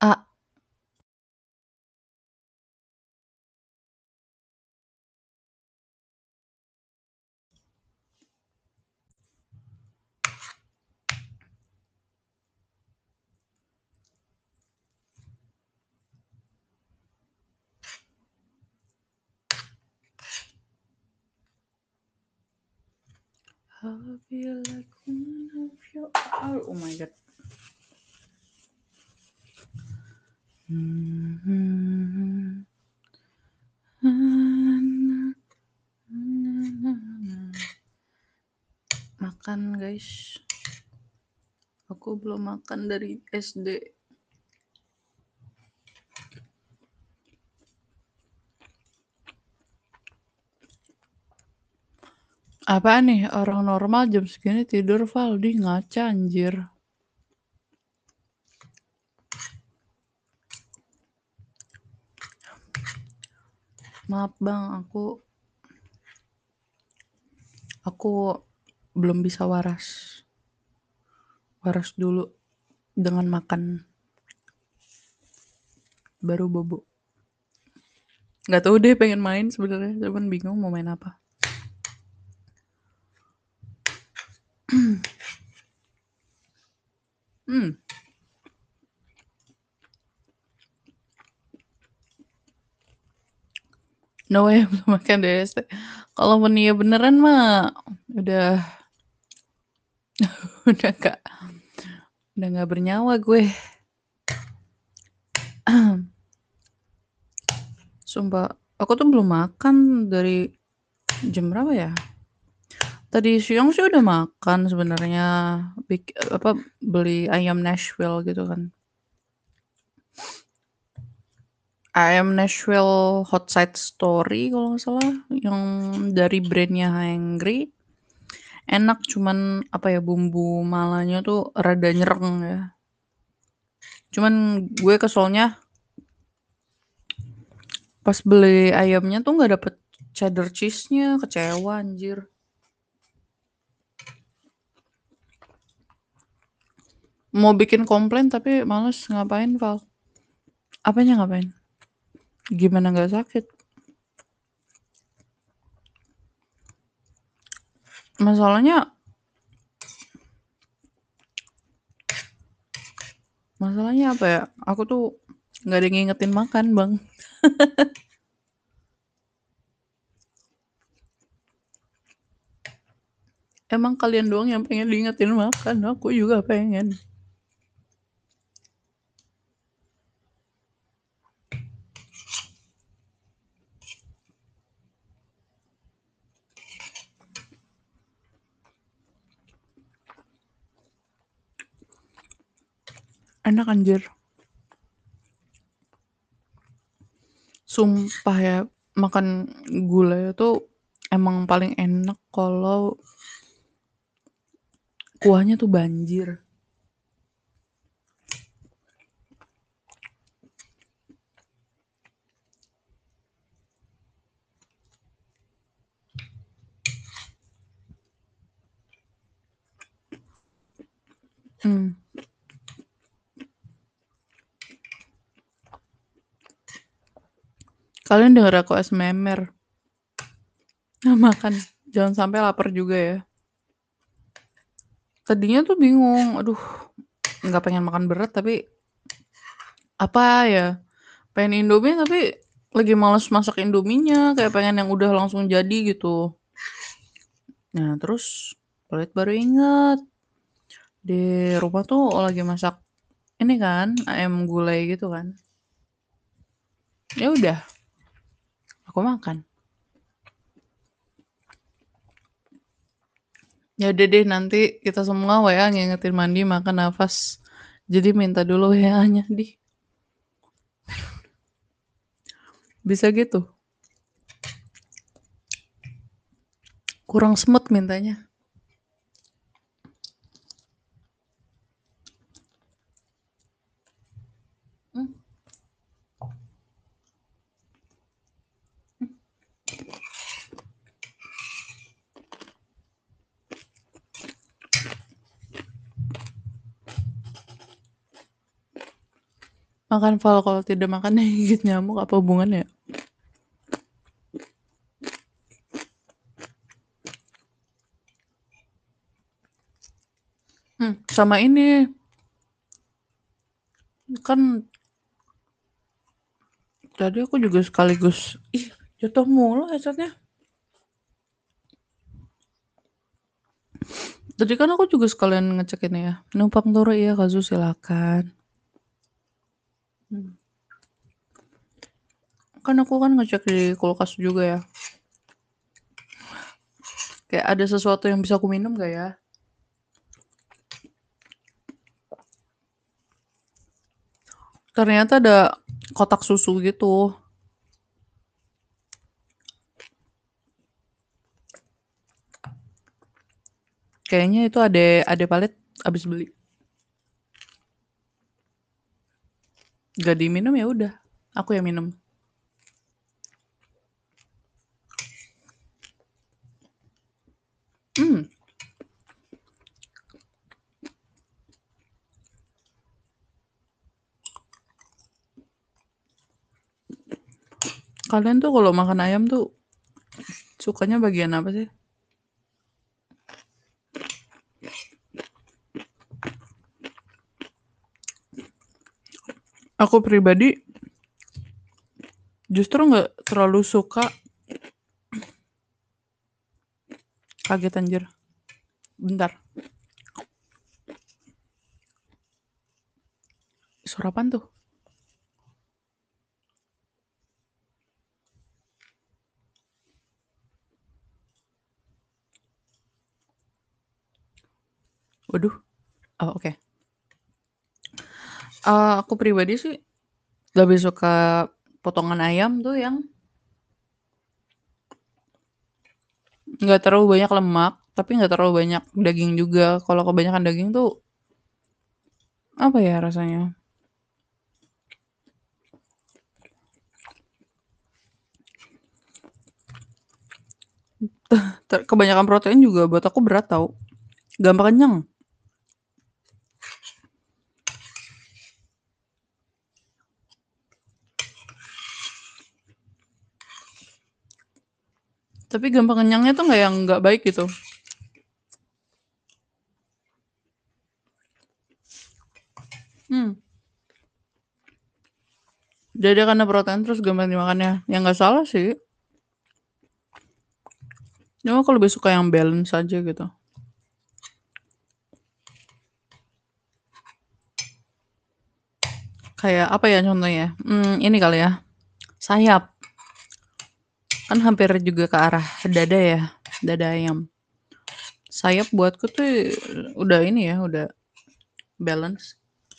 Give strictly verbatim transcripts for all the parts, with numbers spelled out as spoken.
A. I feel like one of your oh my god. Mhm. Makan guys. Aku belum makan dari S D. Apaan nih? Orang normal jam segini tidur, Valdi ngaca anjir. Maaf bang, aku aku belum bisa waras. Waras dulu dengan makan. Baru bobo. Gak tahu deh, pengen main sebenarnya, cuman bingung mau main apa. Hmm. No way, belum makan D S T. Kalau Mania beneran mah udah udah gak udah gak bernyawa gue. Sumpah, aku tuh belum makan dari jam berapa ya? Tadi siang sih udah makan sebenarnya, bik apa beli ayam Nashville gitu kan. Ayam Nashville Hot Side Story kalau nggak salah, yang dari brandnya Hangry. Enak, cuman apa ya, bumbu malanya tuh rada nyereng ya. Cuman gue keselnya pas beli ayamnya tuh nggak dapet cheddar cheese-nya, kecewa anjir. Mau bikin komplain tapi males, ngapain Val? Apanya ngapain? Gimana nggak sakit? Masalahnya masalahnya apa ya? Aku tuh nggak ada yang ngingetin makan bang. Emang kalian doang yang pengen diingetin makan, aku juga pengen. Enak anjir. Sumpah ya, makan gulai itu emang paling enak kalau kuahnya tuh banjir. Hmm. Kalian denger aku es memer. Nah, makan. Jangan sampai lapar juga ya. Tadinya tuh bingung, aduh, nggak pengen makan berat tapi apa ya? Pengen Indomie tapi lagi males masak Indominya, kayak pengen yang udah langsung jadi gitu. Nah, terus Pelit baru inget di rumah tuh lagi masak ini kan ayam gulai gitu kan. Ya udah, aku makan. Ya udah deh, nanti kita semua W A ngingetin mandi makan nafas. Jadi minta dulu W A-nya di. Bisa gitu. Kurang smooth mintanya. Hmm. Makan fal kalau tidak makan gigit nyamuk, apa hubungannya? Hmm, sama ini. Kan tadi aku juga sekaligus ih, jatuh mulu headsetnya. Tadi kan aku juga sekalian ngecek ini ya. Numpang turu iya Kazu silakan. Hmm. Kan aku kan ngecek di kulkas juga ya. Kayak ada sesuatu yang bisa aku minum gak ya? Ternyata ada kotak susu gitu. Kayaknya itu ade ade palet abis beli. Gak diminum ya udah. Aku yang minum. Hmm. Kalian tuh kalau makan ayam tuh sukanya bagian apa sih? Aku pribadi justru nggak terlalu suka. Kaget anjir. Bentar. Suara apaan tuh? Waduh. Oh, oke. Okay. Uh, aku pribadi sih lebih suka potongan ayam tuh yang nggak terlalu banyak lemak, tapi nggak terlalu banyak daging juga. Kalau kebanyakan daging tuh apa ya rasanya? Kebanyakan protein juga buat aku berat tau. Gampang kenyang. Tapi gampang kenyangnya tuh nggak yang nggak baik gitu. Hmm. Jadi karena protein terus gampang dimakannya. Ya nggak salah sih. Cuma aku lebih suka yang balance aja gitu. Kayak apa ya contohnya? Hmm, ini kali ya. Sayap. Kan hampir juga ke arah dada ya. Dada ayam. Sayap buatku tuh udah ini ya, udah balance.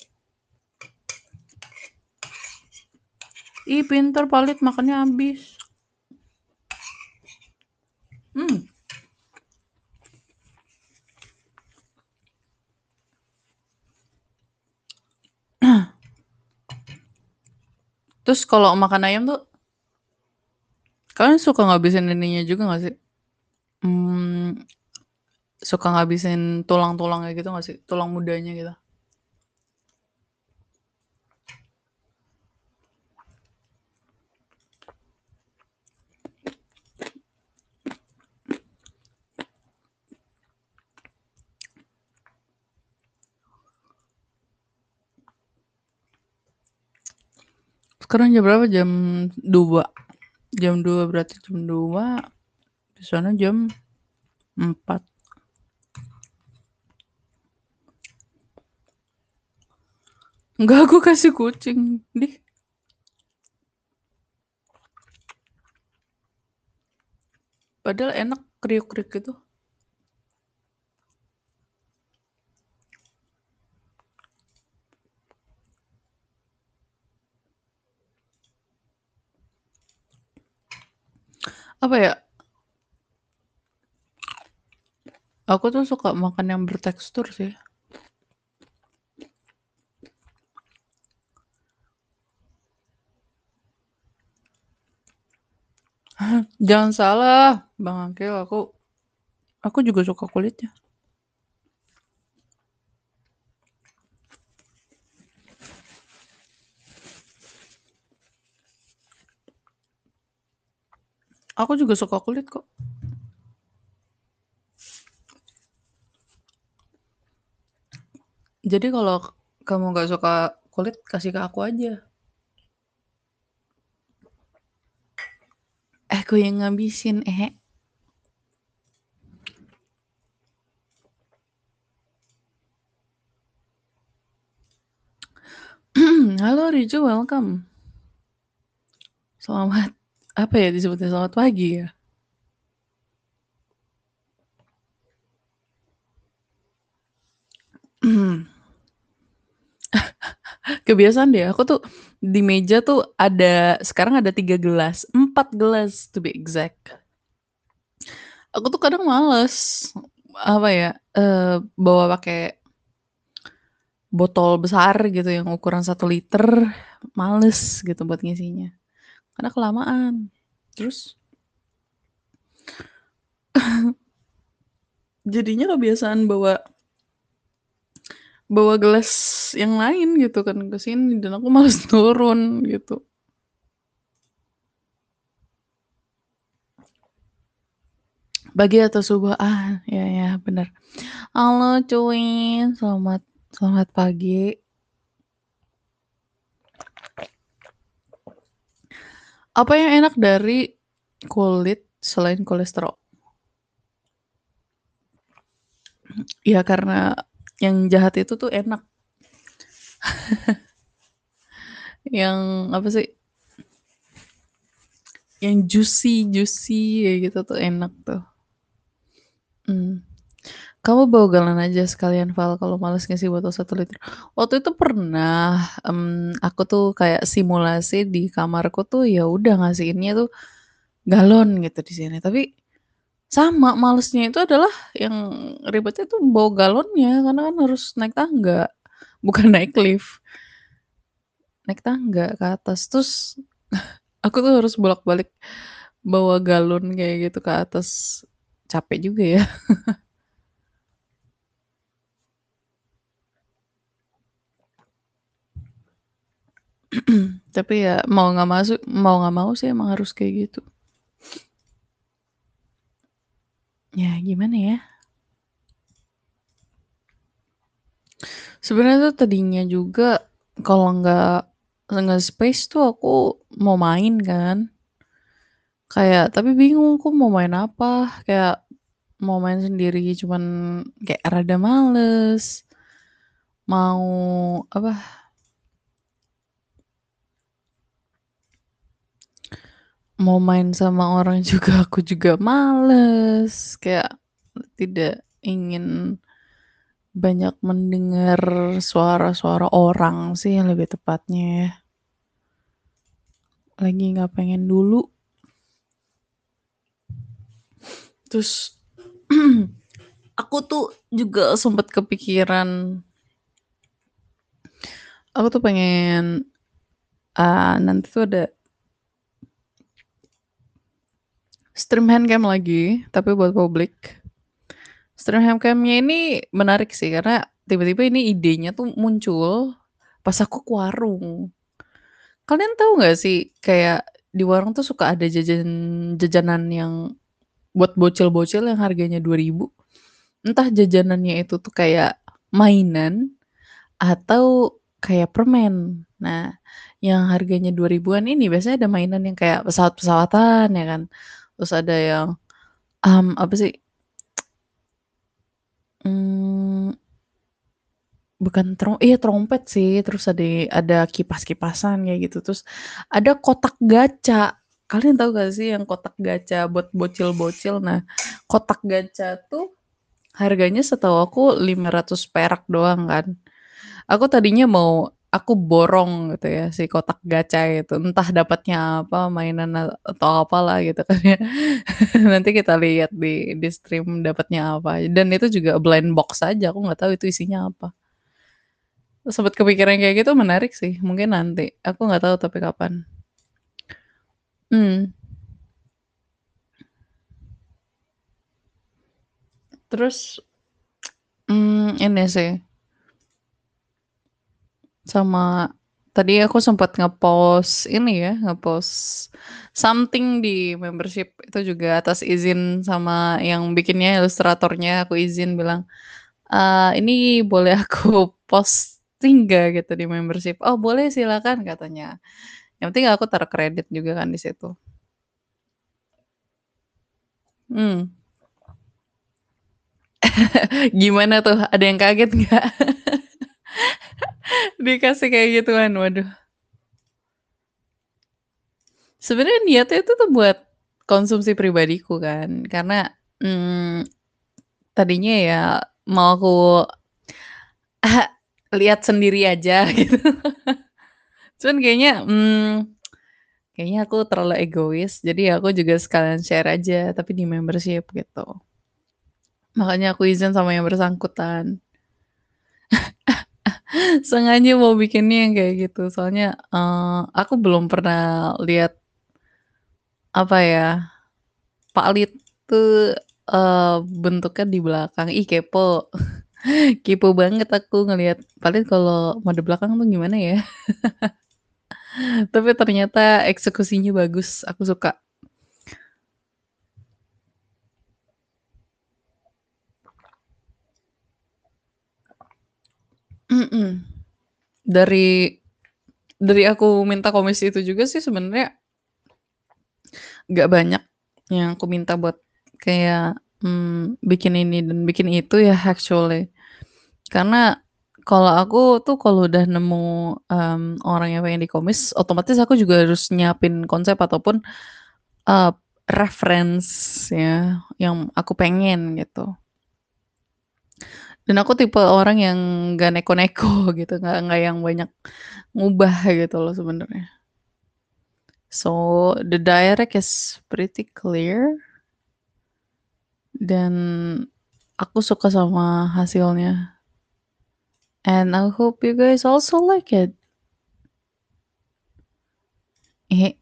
Ih, pinter Palit makannya habis. Hmm. Terus kalau makan ayam tuh kalian suka ngabisin ininya juga gak sih? Hmm, suka ngabisin tulang-tulangnya gitu gak sih? Tulang mudanya gitu. Sekarang jam berapa? Jam dua. Jam dua berarti jam dua. Di sana jam empat. Enggak, aku kasih kucing. Dih. Padahal enak kriuk-kriuk gitu. Apa ya? Aku tuh suka makan yang bertekstur sih. Jangan salah, Bang Angkel, aku aku juga suka kulitnya. Aku juga suka kulit kok. Jadi kalau kamu nggak suka kulit, kasih ke aku aja. Eh, aku yang ngabisin, eh. Halo Riju, welcome. Selamat, apa ya disebutnya, selamat pagi ya? Kebiasaan deh, aku tuh di meja tuh ada, sekarang ada tiga gelas, empat gelas to be exact. Aku tuh kadang males, apa ya, eee, bawa pakai botol besar gitu yang ukuran satu liter, males gitu buat ngisinya, karena kelamaan. Terus jadinya kebiasaan bawa bawa gelas yang lain gitu kan ke sini dan aku males turun gitu. Pagi atau subuh? Ah, ya ya, bener. Halo cuy, selamat selamat pagi. Apa yang enak dari kulit selain kolesterol? Ya karena yang jahat itu tuh enak. Yang apa sih? Yang juicy juicy kayak gitu tuh enak tuh. Mmm. Kamu bawa galon aja sekalian Val kalau males ngisi botol satu liter. Waktu itu pernah, mmm, aku tuh kayak simulasi di kamarku tuh ya udah ngasihinnya tuh galon gitu di sini, tapi sama malesnya itu adalah yang ribetnya tuh bawa galonnya karena kan harus naik tangga, bukan naik lift. Naik tangga ke atas, terus aku tuh harus bolak-balik bawa galon kayak gitu ke atas, capek juga ya. Tapi ya mau nggak masuk mau nggak mau sih emang harus kayak gitu. Ya gimana ya, sebenarnya tuh tadinya juga kalau nggak nggak space tuh aku mau main kan, kayak tapi bingung aku mau main apa, kayak mau main sendiri cuman kayak rada males, mau apa, mau main sama orang juga aku juga males, kayak tidak ingin banyak mendengar suara-suara orang sih lebih tepatnya ya. Lagi nggak pengen dulu. Terus aku tuh juga sempet kepikiran, aku tuh pengen, eee, nanti tuh ada stream handcam lagi, tapi buat publik. Stream handcam-nya ini menarik sih karena tiba-tiba ini idenya tuh muncul pas aku ke warung. Kalian tahu nggak sih kayak di warung tuh suka ada jajan jajanan yang buat bocil-bocil yang harganya dua ribu, entah jajanannya itu tuh kayak mainan atau kayak permen. Nah, yang harganya dua ribuan ini biasanya ada mainan yang kayak pesawat-pesawatan ya kan, terus ada yang, mmm, apa sih, mmm, bukan tro iya trompet sih, terus ada ada kipas-kipasan kayak gitu, terus ada kotak gacha. Kalian tahu gak sih yang kotak gacha buat bocil-bocil? Nah, kotak gacha tuh harganya setahu aku lima ratus perak doang kan. Aku tadinya mau aku borong gitu ya si kotak gacha itu, entah dapatnya apa, mainan a atau apalah gitu kan ya. Nanti kita lihat di di stream dapatnya apa, dan itu juga blind box aja, aku nggak tahu itu isinya apa. Sempet kepikiran kayak gitu menarik sih, mungkin nanti, aku nggak tahu tapi kapan. Mmm, terus, mmm, ini sih, sama Tadi aku sempet nge-post ini ya, nge-post something di membership itu juga atas izin sama yang bikinnya, ilustratornya, aku izin bilang, eee, "Ini boleh aku posting nggak?" gitu di membership. "Oh boleh silakan," katanya. Yang penting aku taruh kredit juga kan di situ. Mmm. Gimana tuh, ada yang kaget nggak? Dikasih kayak gituan, waduh. Sebenarnya niatnya itu tuh buat konsumsi pribadiku kan, karena, mmm, tadinya ya mau aku lihat sendiri aja gitu. Cuman kayaknya, mmm, kayaknya aku terlalu egois, jadi aku juga sekalian share aja, tapi di membership gitu. Makanya aku izin sama yang bersangkutan. Sengaja mau bikinnya yang kayak gitu, soalnya, eee, aku belum pernah lihat apa ya, Pak Lid tuh, eee, bentuknya di belakang. Ih kepo, kepo banget aku ngelihat Pak Lid kalau mode belakang tuh gimana ya. Tapi ternyata eksekusinya bagus, aku suka. Mhm. Dari dari aku minta komisi itu juga sih sebenarnya nggak banyak yang aku minta buat kayak, mmm, bikin ini dan bikin itu ya actually. Karena kalau aku tuh kalau udah nemu, mmm, orang yang pengen dikomis, otomatis aku juga harus nyiapin konsep ataupun, eee, reference ya yang aku pengen gitu. Dan aku tipe orang yang nggak neko-neko gitu, nggak nggak yang banyak ngubah gitu loh sebenarnya. So, the direct is pretty clear dan aku suka sama hasilnya. And I hope you guys also like it. He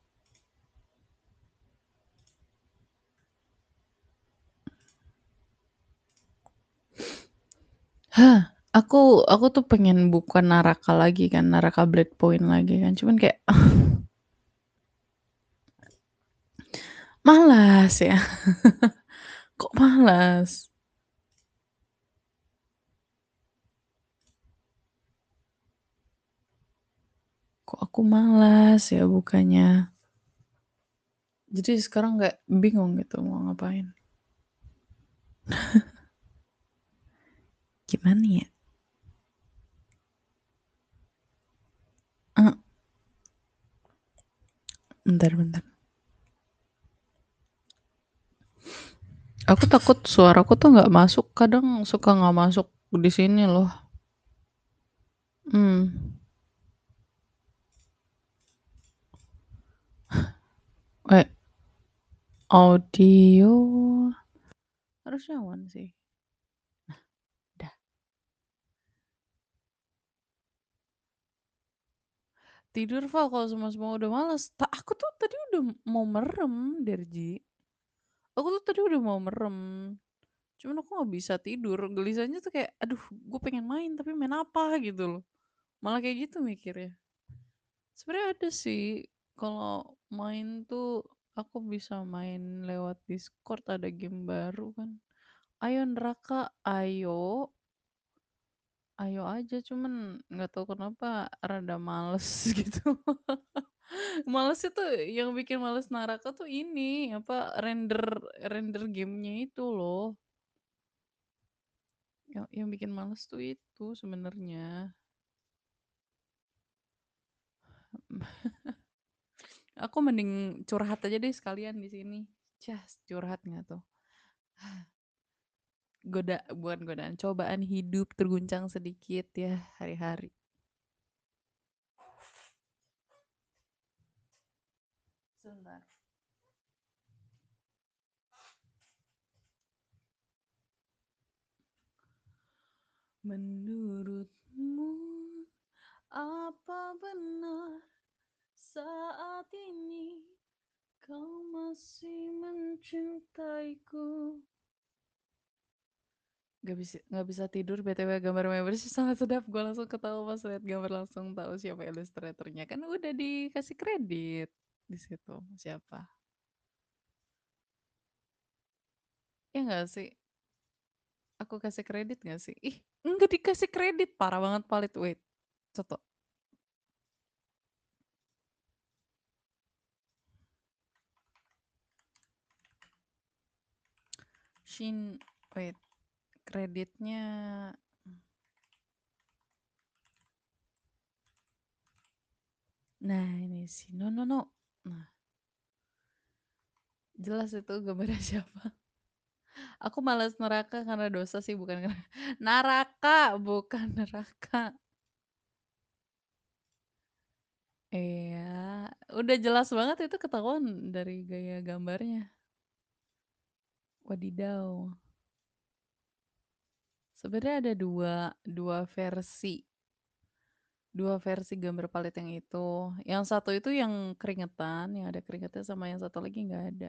Hah, aku aku tuh pengen buka Naraka lagi kan, Naraka Breakpoint lagi kan, cuman kayak malas ya. Kok malas? Kok aku malas ya bukanya. Jadi sekarang kayak bingung gitu mau ngapain. Gimana ya? Eee, bentar bentar. Aku takut suaraku tuh nggak masuk, kadang suka nggak masuk di sini loh. Mmm, eh, audio harusnya aman sih. Dah. Tidur Val, kalau semua-semua udah males. Ta aku tuh tadi udah mau merem, Derji. Aku tuh tadi udah mau merem, cuman aku nggak bisa tidur. Gelisahnya tuh kayak, aduh gue pengen main, tapi main apa gitu loh. Malah kayak gitu mikirnya. Sebenarnya ada sih, kalau main tuh aku bisa main lewat Discord, ada game baru kan. Ayo Neraka, ayo. Ayo aja, cuman nggak tahu kenapa rada males gitu. Malesnya tuh yang bikin males Naraka tuh ini, apa, render render gamenya itu loh. Yang yang bikin males tuh itu sebenarnya. Aku mending curhat aja deh sekalian di sini. Just curhat nggak tuh? Goda bukan godaan, cobaan hidup terguncang sedikit ya hari-hari. Sebentar. Menurutmu apa benar saat ini kau masih mencintaiku? Nggak bisa nggak bisa tidur B T W gambar Member sih sangat sedap, gue langsung ketawa pas lihat gambar langsung tahu siapa ilustratornya, kan udah dikasih kredit di situ siapa. Ya nggak sih? Aku kasih kredit nggak sih? Ih, nggak dikasih kredit, parah banget Palit. Wait, coto. Shin, wait, kreditnya. Nah ini sih, no no no. Nah, jelas itu gambarnya siapa. Aku malas neraka karena dosa sih, bukan karena naraka, bukan neraka. Iya, udah jelas banget itu ketahuan dari gaya gambarnya. Wadidaw. Sebenarnya ada dua, dua versi. Dua versi gambar palet yang itu. Yang satu itu yang keringetan, yang ada keringetnya, sama yang satu lagi nggak ada.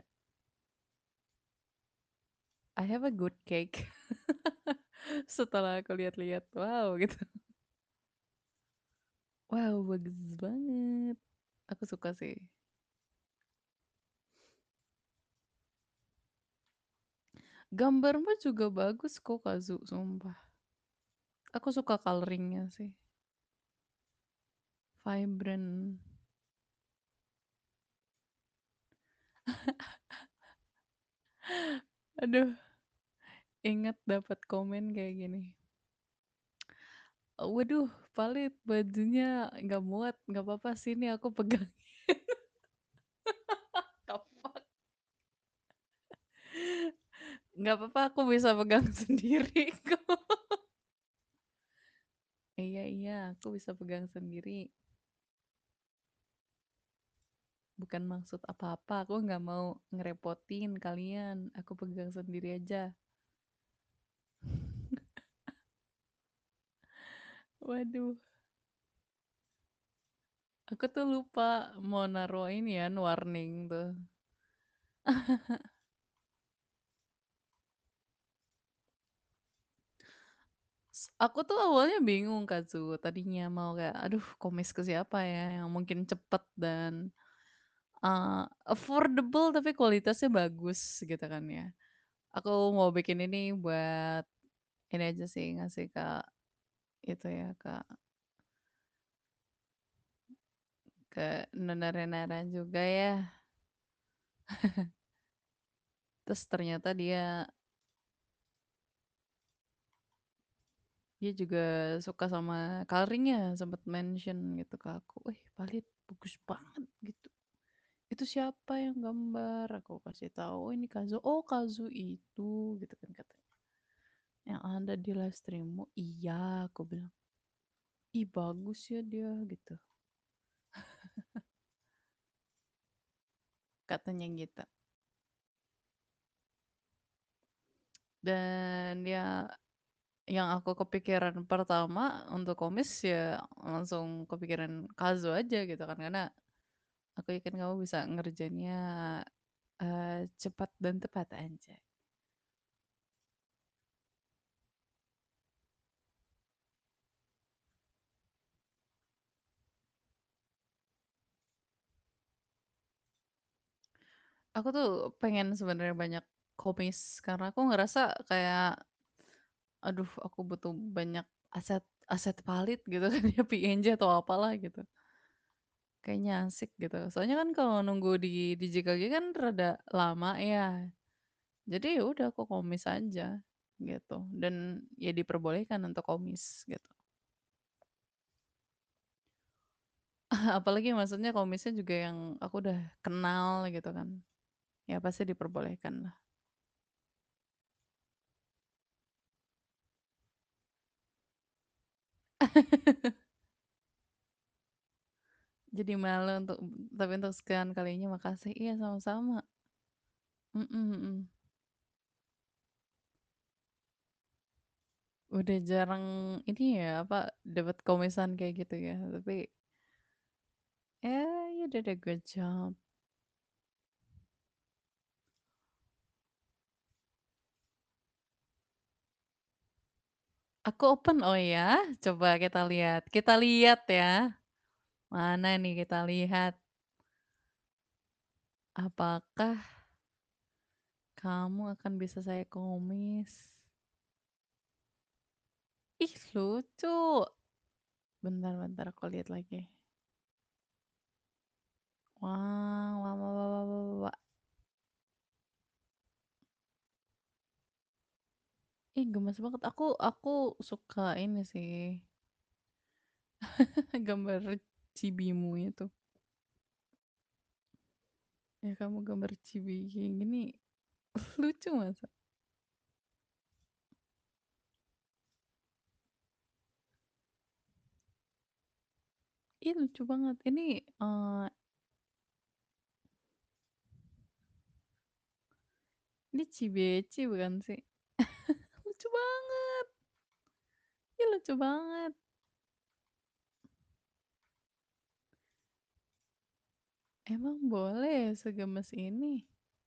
I have a good cake. Setelah aku lihat-lihat, wow gitu. Wow, bagus banget. Aku suka sih. Gambarmu juga bagus kok, Kazu, sumpah. Aku suka coloringnya sih. Vibrant. Aduh, ingat dapat komen kayak gini. Waduh, Palit, bajunya nggak muat, nggak apa-apa sini aku pegang. The fuck? Nggak apa-apa, aku bisa pegang sendiri kok. Iya, iya, aku bisa pegang sendiri. Bukan maksud apa-apa, aku nggak mau ngerepotin kalian. Aku pegang sendiri aja. Waduh, aku tuh lupa mau naruh ini ya, warning tuh. Aku tuh awalnya bingung Kazu, tadinya mau kayak, aduh komis ke siapa ya yang mungkin cepet dan uh, affordable tapi kualitasnya bagus gitu kan ya. Aku mau bikin ini buat ini aja sih, ngasih ke itu ya, ke ke Nona Renara juga ya. Terus ternyata dia dia juga suka sama coloringnya, sempat mention gitu ke aku, wih Palit bagus banget gitu. Itu siapa yang gambar? Aku kasih tahu, oh ini Kazu. Oh Kazu itu, gitu kan katanya. Yang ada di live streammu, iya aku bilang. Ih bagus ya dia gitu. Katanya gitu. Dan ya yang aku kepikiran pertama untuk komis ya langsung kepikiran Kazu aja gitu kan. Karena aku yakin kamu bisa ngerjainnya eh, cepat dan tepat aja. Aku tuh pengen sebenarnya banyak komis karena aku ngerasa kayak aduh aku butuh banyak aset aset valid gitu kan ya, P N G atau apalah gitu. Kayaknya asik gitu. Soalnya kan kalau nunggu di di J K G kan rada lama ya. Jadi ya udah aku komis aja gitu. Dan ya diperbolehkan untuk komis gitu. Apalagi maksudnya komisnya juga yang aku udah kenal gitu kan. Ya pasti diperbolehkan lah. Jadi malu untuk, tapi untuk sekian kalinya makasih. Iya sama-sama. Mm-mm, mm-mm. Udah jarang ini ya apa dapat komisan kayak gitu ya. Tapi ya you did a good job. Aku open, oh ya? Coba kita lihat kita lihat ya. Mana nih kita lihat. Apakah kamu akan bisa saya komis? Ih, lucu. Bentar bentar aku lihat lagi. Wah, wah wah wah wah wah wah. Ih, gemes banget. Aku aku suka ini sih, gambar chibimu itu. Ya kamu gambar chibi kayak gini lucu masa? Ih, lucu banget. Ini eh ini Cibeci bukan sih? Lucu banget. Ih, lucu banget. Emang boleh segemes ini?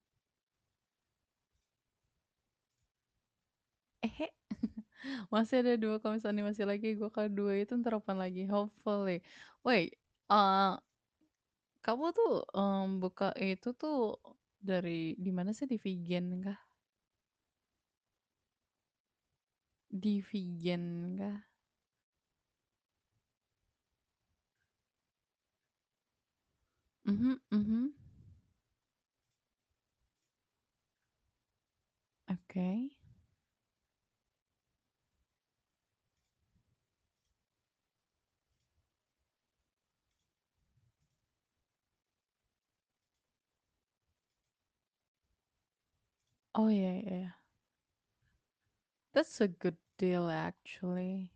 Eh, masih ada dua komis animasi lagi. Gue ke dua itu ntar open lagi. Hopefully. Wait, eh kamu tuh em, buka itu tuh dari di mana sih di Vegan kah? Di Vegan kah? Mhm, mhm. Oke. Oh iya, iya, iya. That's a good deal actually.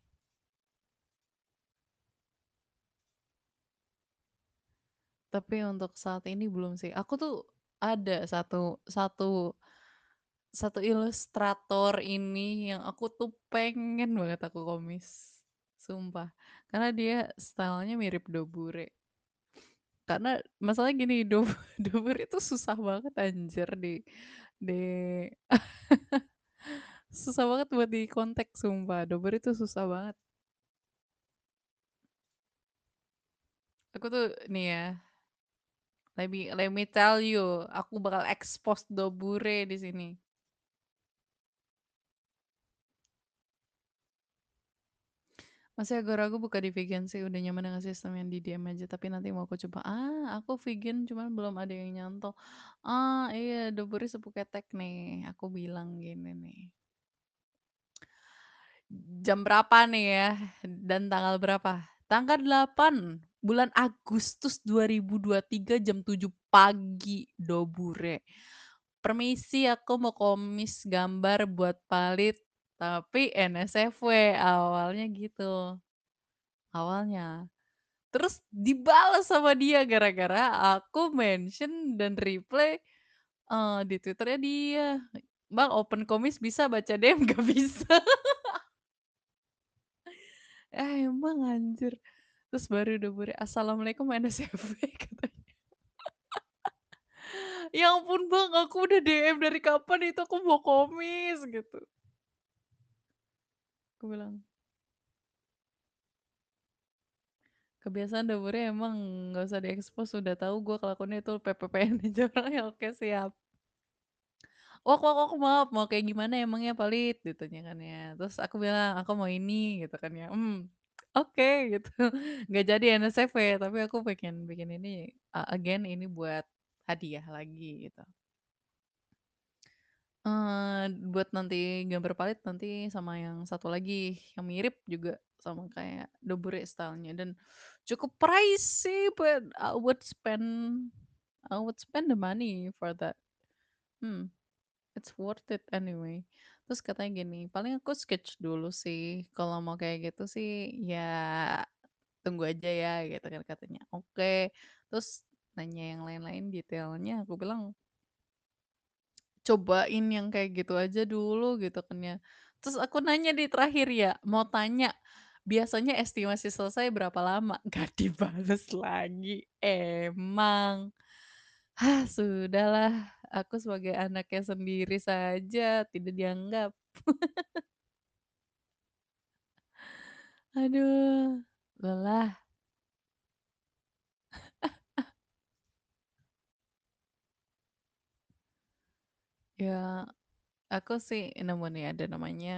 Tapi untuk saat ini belum sih. Aku tuh ada satu satu satu ilustrator ini yang aku tuh pengen banget aku komis. Sumpah. Karena dia stylenya mirip Dobure. Karena masalah gini, Do Dobure itu susah banget anjir di di susah banget buat di kontak sumpah. Dobure itu susah banget. Aku tuh nih ya, let me, let me tell you, aku bakal expose Dobure di sini. Masih agak ragu buka di vegan sih, udah nyaman dengan sistem yang di D M aja, tapi nanti mau aku coba. Ah, aku vegan cuman belum ada yang nyantol. Ah, iya, Doburi sepuh ketek nih. Aku bilang gini nih. Jam berapa nih ya? Dan tanggal berapa? Tanggal delapan bulan Agustus dua ribu dua puluh tiga jam tujuh pagi, Dobure. Permisi, aku mau komis gambar buat Palit, tapi N S F W awalnya gitu. Awalnya. Terus dibalas sama dia gara-gara aku mention dan reply eh, di Twitternya dia. Bang, open komis bisa, baca D M gak bisa. Eh, emang anjir. Terus baru udah beri, Assalamualaikum N S F W katanya. Ya ampun bang, aku udah D M dari kapan itu aku mau komis gitu. Aku bilang, kebiasaan dapurnya emang nggak usah diekspos, sudah tahu gue kelakuannya itu P P P N aja orangnya. Oke siap. Wak wak wak maaf, mau kayak gimana emangnya Palit ditanya kan ya. Terus aku bilang aku mau ini gitu kan ya. Hmm, oke gitu. Nggak jadi N S F W tapi aku pengen bikin ini uh, again ini buat hadiah lagi gitu. Eh buat nanti gambar Palit nanti sama yang satu lagi yang mirip juga sama kayak Dobure stylenya dan cukup pricey but I would spend I would spend the money for that. Hmm. It's worth it anyway. Terus katanya gini, paling aku sketch dulu sih. Kalau mau kayak gitu sih, ya tunggu aja ya gitu kan katanya. Oke. Terus nanya yang lain-lain detailnya, aku bilang cobain yang kayak gitu aja dulu gitu kan ya. Terus aku nanya di terakhir ya, mau tanya biasanya estimasi selesai berapa lama? Gak dibales lagi. Emang. Hah, sudahlah. Aku sebagai anaknya sendiri saja tidak dianggap. Aduh, lelah. Ya, aku sih nemu nih ada namanya.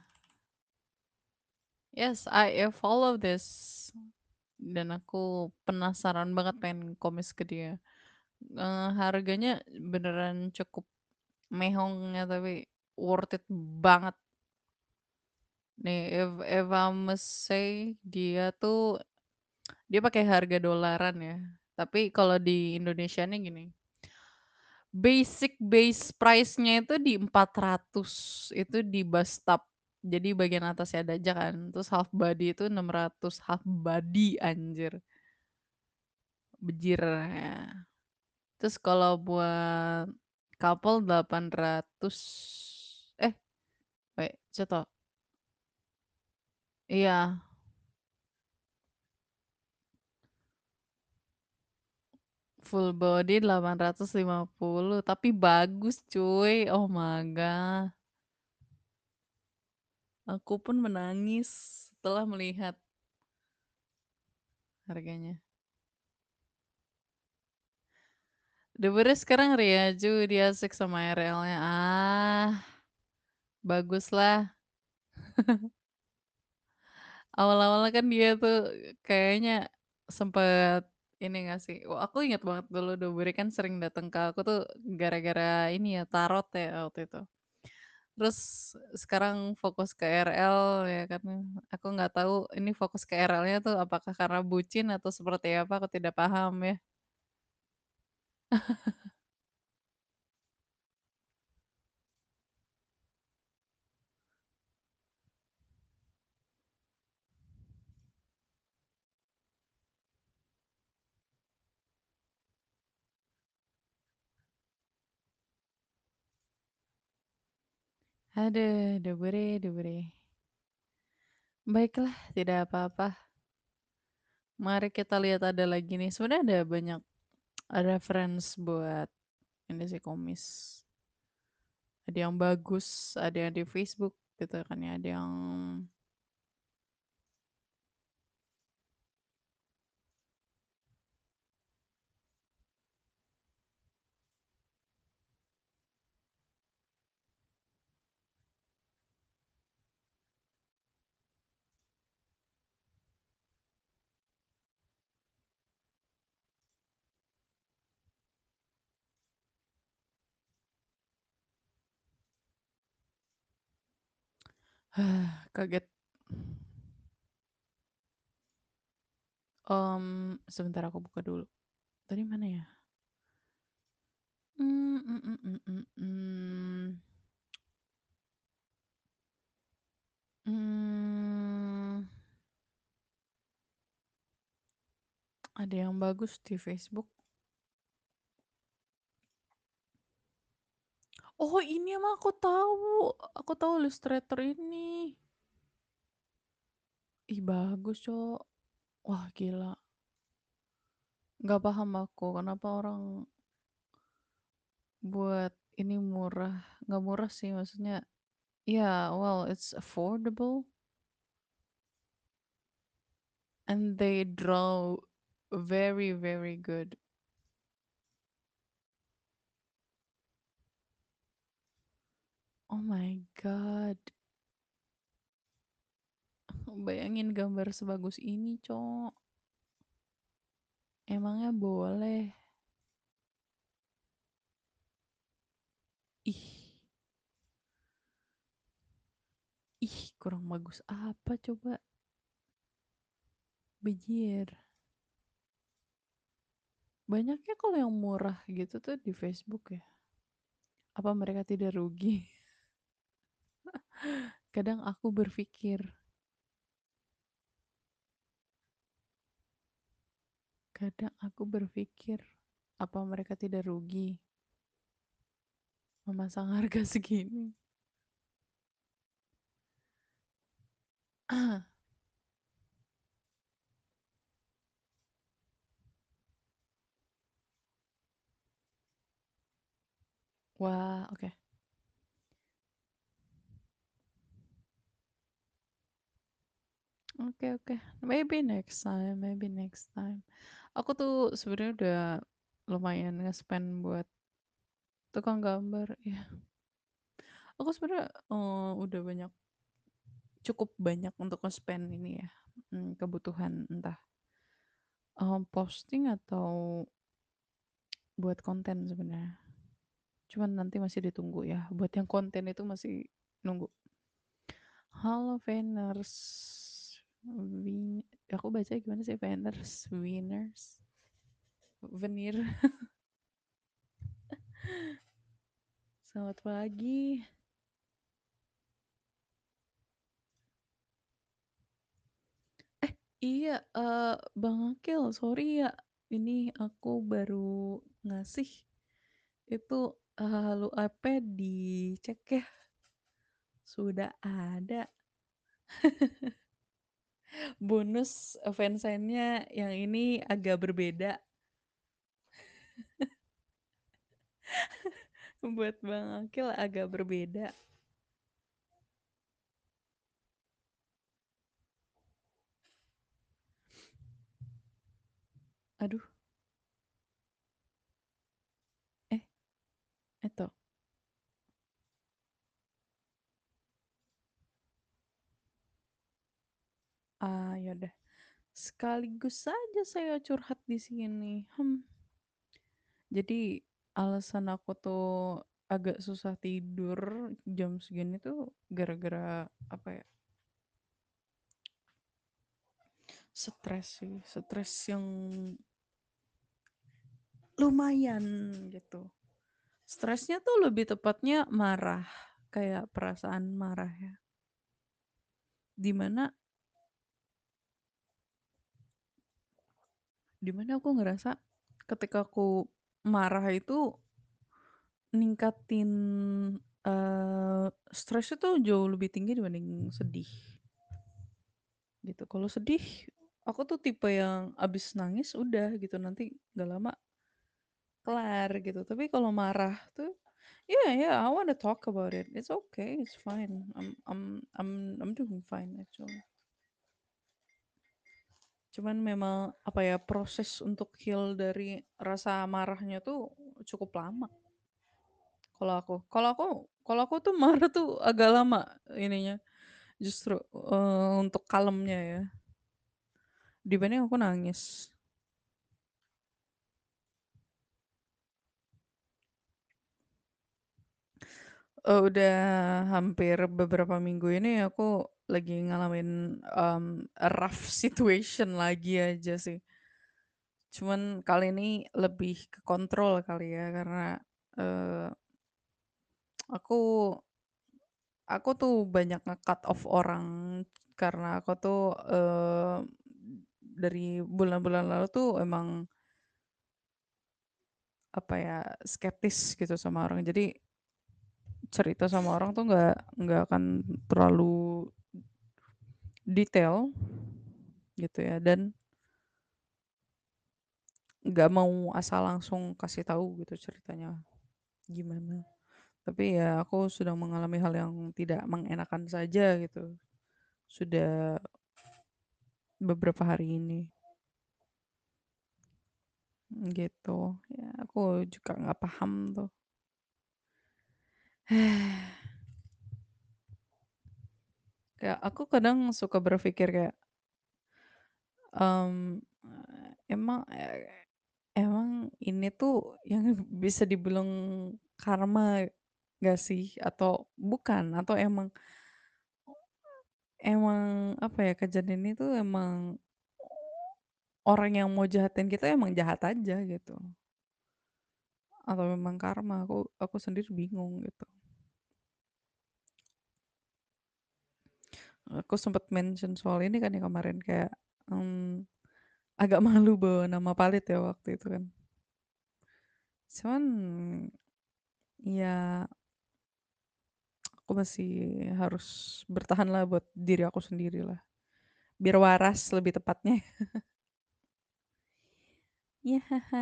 Yes, I follow this. Dan aku penasaran banget pengen komis ke dia. Eh, harganya beneran cukup mehongnya tapi worth it banget. Nih, if, if I must say dia tuh dia pakai harga dolaran ya. Tapi kalau di Indonesia nih gini, basic base price-nya itu di empat ratus itu di bus stop. Jadi bagian atasnya ada aja kan. Terus half body itu enam ratus half body anjir. Bejir ya. Terus kalau buat couple delapan ratus eh wait, coba. Iya, full body delapan ratus lima puluh tapi bagus cuy. Oh my god. Aku pun menangis setelah melihat harganya. Debernya sekarang Riaju dia asik sama R L-nya. Ah, bagus lah. Awal-awalnya kan dia tuh kayaknya sempet ini gak sih? Wah, aku ingat banget dulu Doberi kan sering datang ke aku tuh gara-gara ini ya tarot ya waktu itu. Terus sekarang fokus ke R L ya kan. Aku nggak tahu ini fokus ke R L-nya tuh apakah karena bucin atau seperti apa aku tidak paham ya. Aduh, Doberi, Doberi. Baiklah, tidak apa-apa. Mari kita lihat ada lagi nih. Sebenarnya ada banyak reference buat ini sih komis. Ada yang bagus, ada yang di Facebook gitu kan ya, ada yang kaget. Om, sebentar aku buka dulu. Tadi mana ya? Hmm, mm, mm, mm, mm, mm. Hmm, ada yang bagus di Facebook. Oh, ini emang aku tahu. Aku tahu Illustrator ini. Ih, bagus, Cok. Wah, gila. Nggak paham aku kenapa orang buat ini murah. Nggak murah sih maksudnya. Yeah, well, it's affordable and they draw very, very good. Oh my god. Bayangin gambar sebagus ini, Cok. Emangnya boleh? Ih, ih, kurang bagus apa coba? Bejir. Banyaknya kalau yang murah gitu tuh di Facebook ya. Apa mereka tidak rugi? Kadang aku berpikir, kadang aku berpikir, apa mereka tidak rugi memasang harga segini? Wah, oke. Okay. Oke oke, maybe next time maybe next time. Aku tuh sebenarnya udah lumayan nge-spend buat tukang gambar, iya. Aku sebenarnya, eee, udah banyak cukup banyak untuk nge-spend ini ya, mmm, kebutuhan entah, eee, posting atau buat konten sebenarnya. Cuman nanti masih ditunggu ya, buat yang konten itu masih nunggu. Halo Veners, win aku bacanya gimana sih Veners? Winners? Venir. Selamat pagi. Eh, iya, eee, Bang Akil, sorry ya, ini aku baru ngasih itu, eee, Halo A P dicek ya, sudah ada. Bonus fansign-nya yang ini agak berbeda. Buat Bang Akil agak berbeda. Aduh, eh, itu. Ah, ya udah. Sekaligus saja saya curhat di sini. Hmm. Jadi alasan aku tuh agak susah tidur jam segini tuh gara-gara apa ya? Stres sih, stres yang lumayan gitu. Stresnya tuh lebih tepatnya marah, kayak perasaan marah ya. Dimana, dimana aku ngerasa ketika aku marah itu ningkatin eh stres itu jauh lebih tinggi dibanding sedih gitu. Kalau sedih, aku tuh tipe yang abis nangis udah gitu nanti gak lama kelar gitu. Tapi kalau marah tuh, yeah yeah I wanna talk about it. It's okay, it's fine. I'm I'm I'm I'm doing fine actually. Cuman memang apa ya proses untuk heal dari rasa marahnya tuh cukup lama. Kalau aku, kalau aku, kalau aku tuh marah tuh agak lama ininya. Justru eh, untuk kalemnya ya. Dibanding aku nangis. Eh, udah hampir beberapa minggu ini aku lagi ngalamin um, a rough situation lagi aja sih. Cuman kali ini lebih ke kontrol kali ya karena eh, aku aku tuh banyak nge-cut off orang karena aku tuh eh, dari bulan-bulan lalu tuh emang apa ya skeptis gitu sama orang. Jadi cerita sama orang tuh nggak nggak akan terlalu detail gitu ya dan nggak mau asal langsung kasih tahu gitu ceritanya gimana. Tapi ya aku sedang mengalami hal yang tidak mengenakan saja gitu. Sudah beberapa hari ini gitu. Ya aku juga nggak paham tuh. Kayak aku kadang suka berpikir kayak em, emang eh, emang ini tuh yang bisa dibilang karma gak sih? Atau bukan? Atau emang emang apa ya kejadian itu emang orang yang mau jahatin kita emang jahat aja gitu. Atau memang karma? Aku aku sendiri bingung gitu. Aku sempat mention soal ini kan ya kemarin kayak em, agak malu bawa nama Palit ya waktu itu kan. Cuman ya aku masih harus bertahan lah buat diri aku sendiri lah. Biar waras lebih tepatnya. Ya,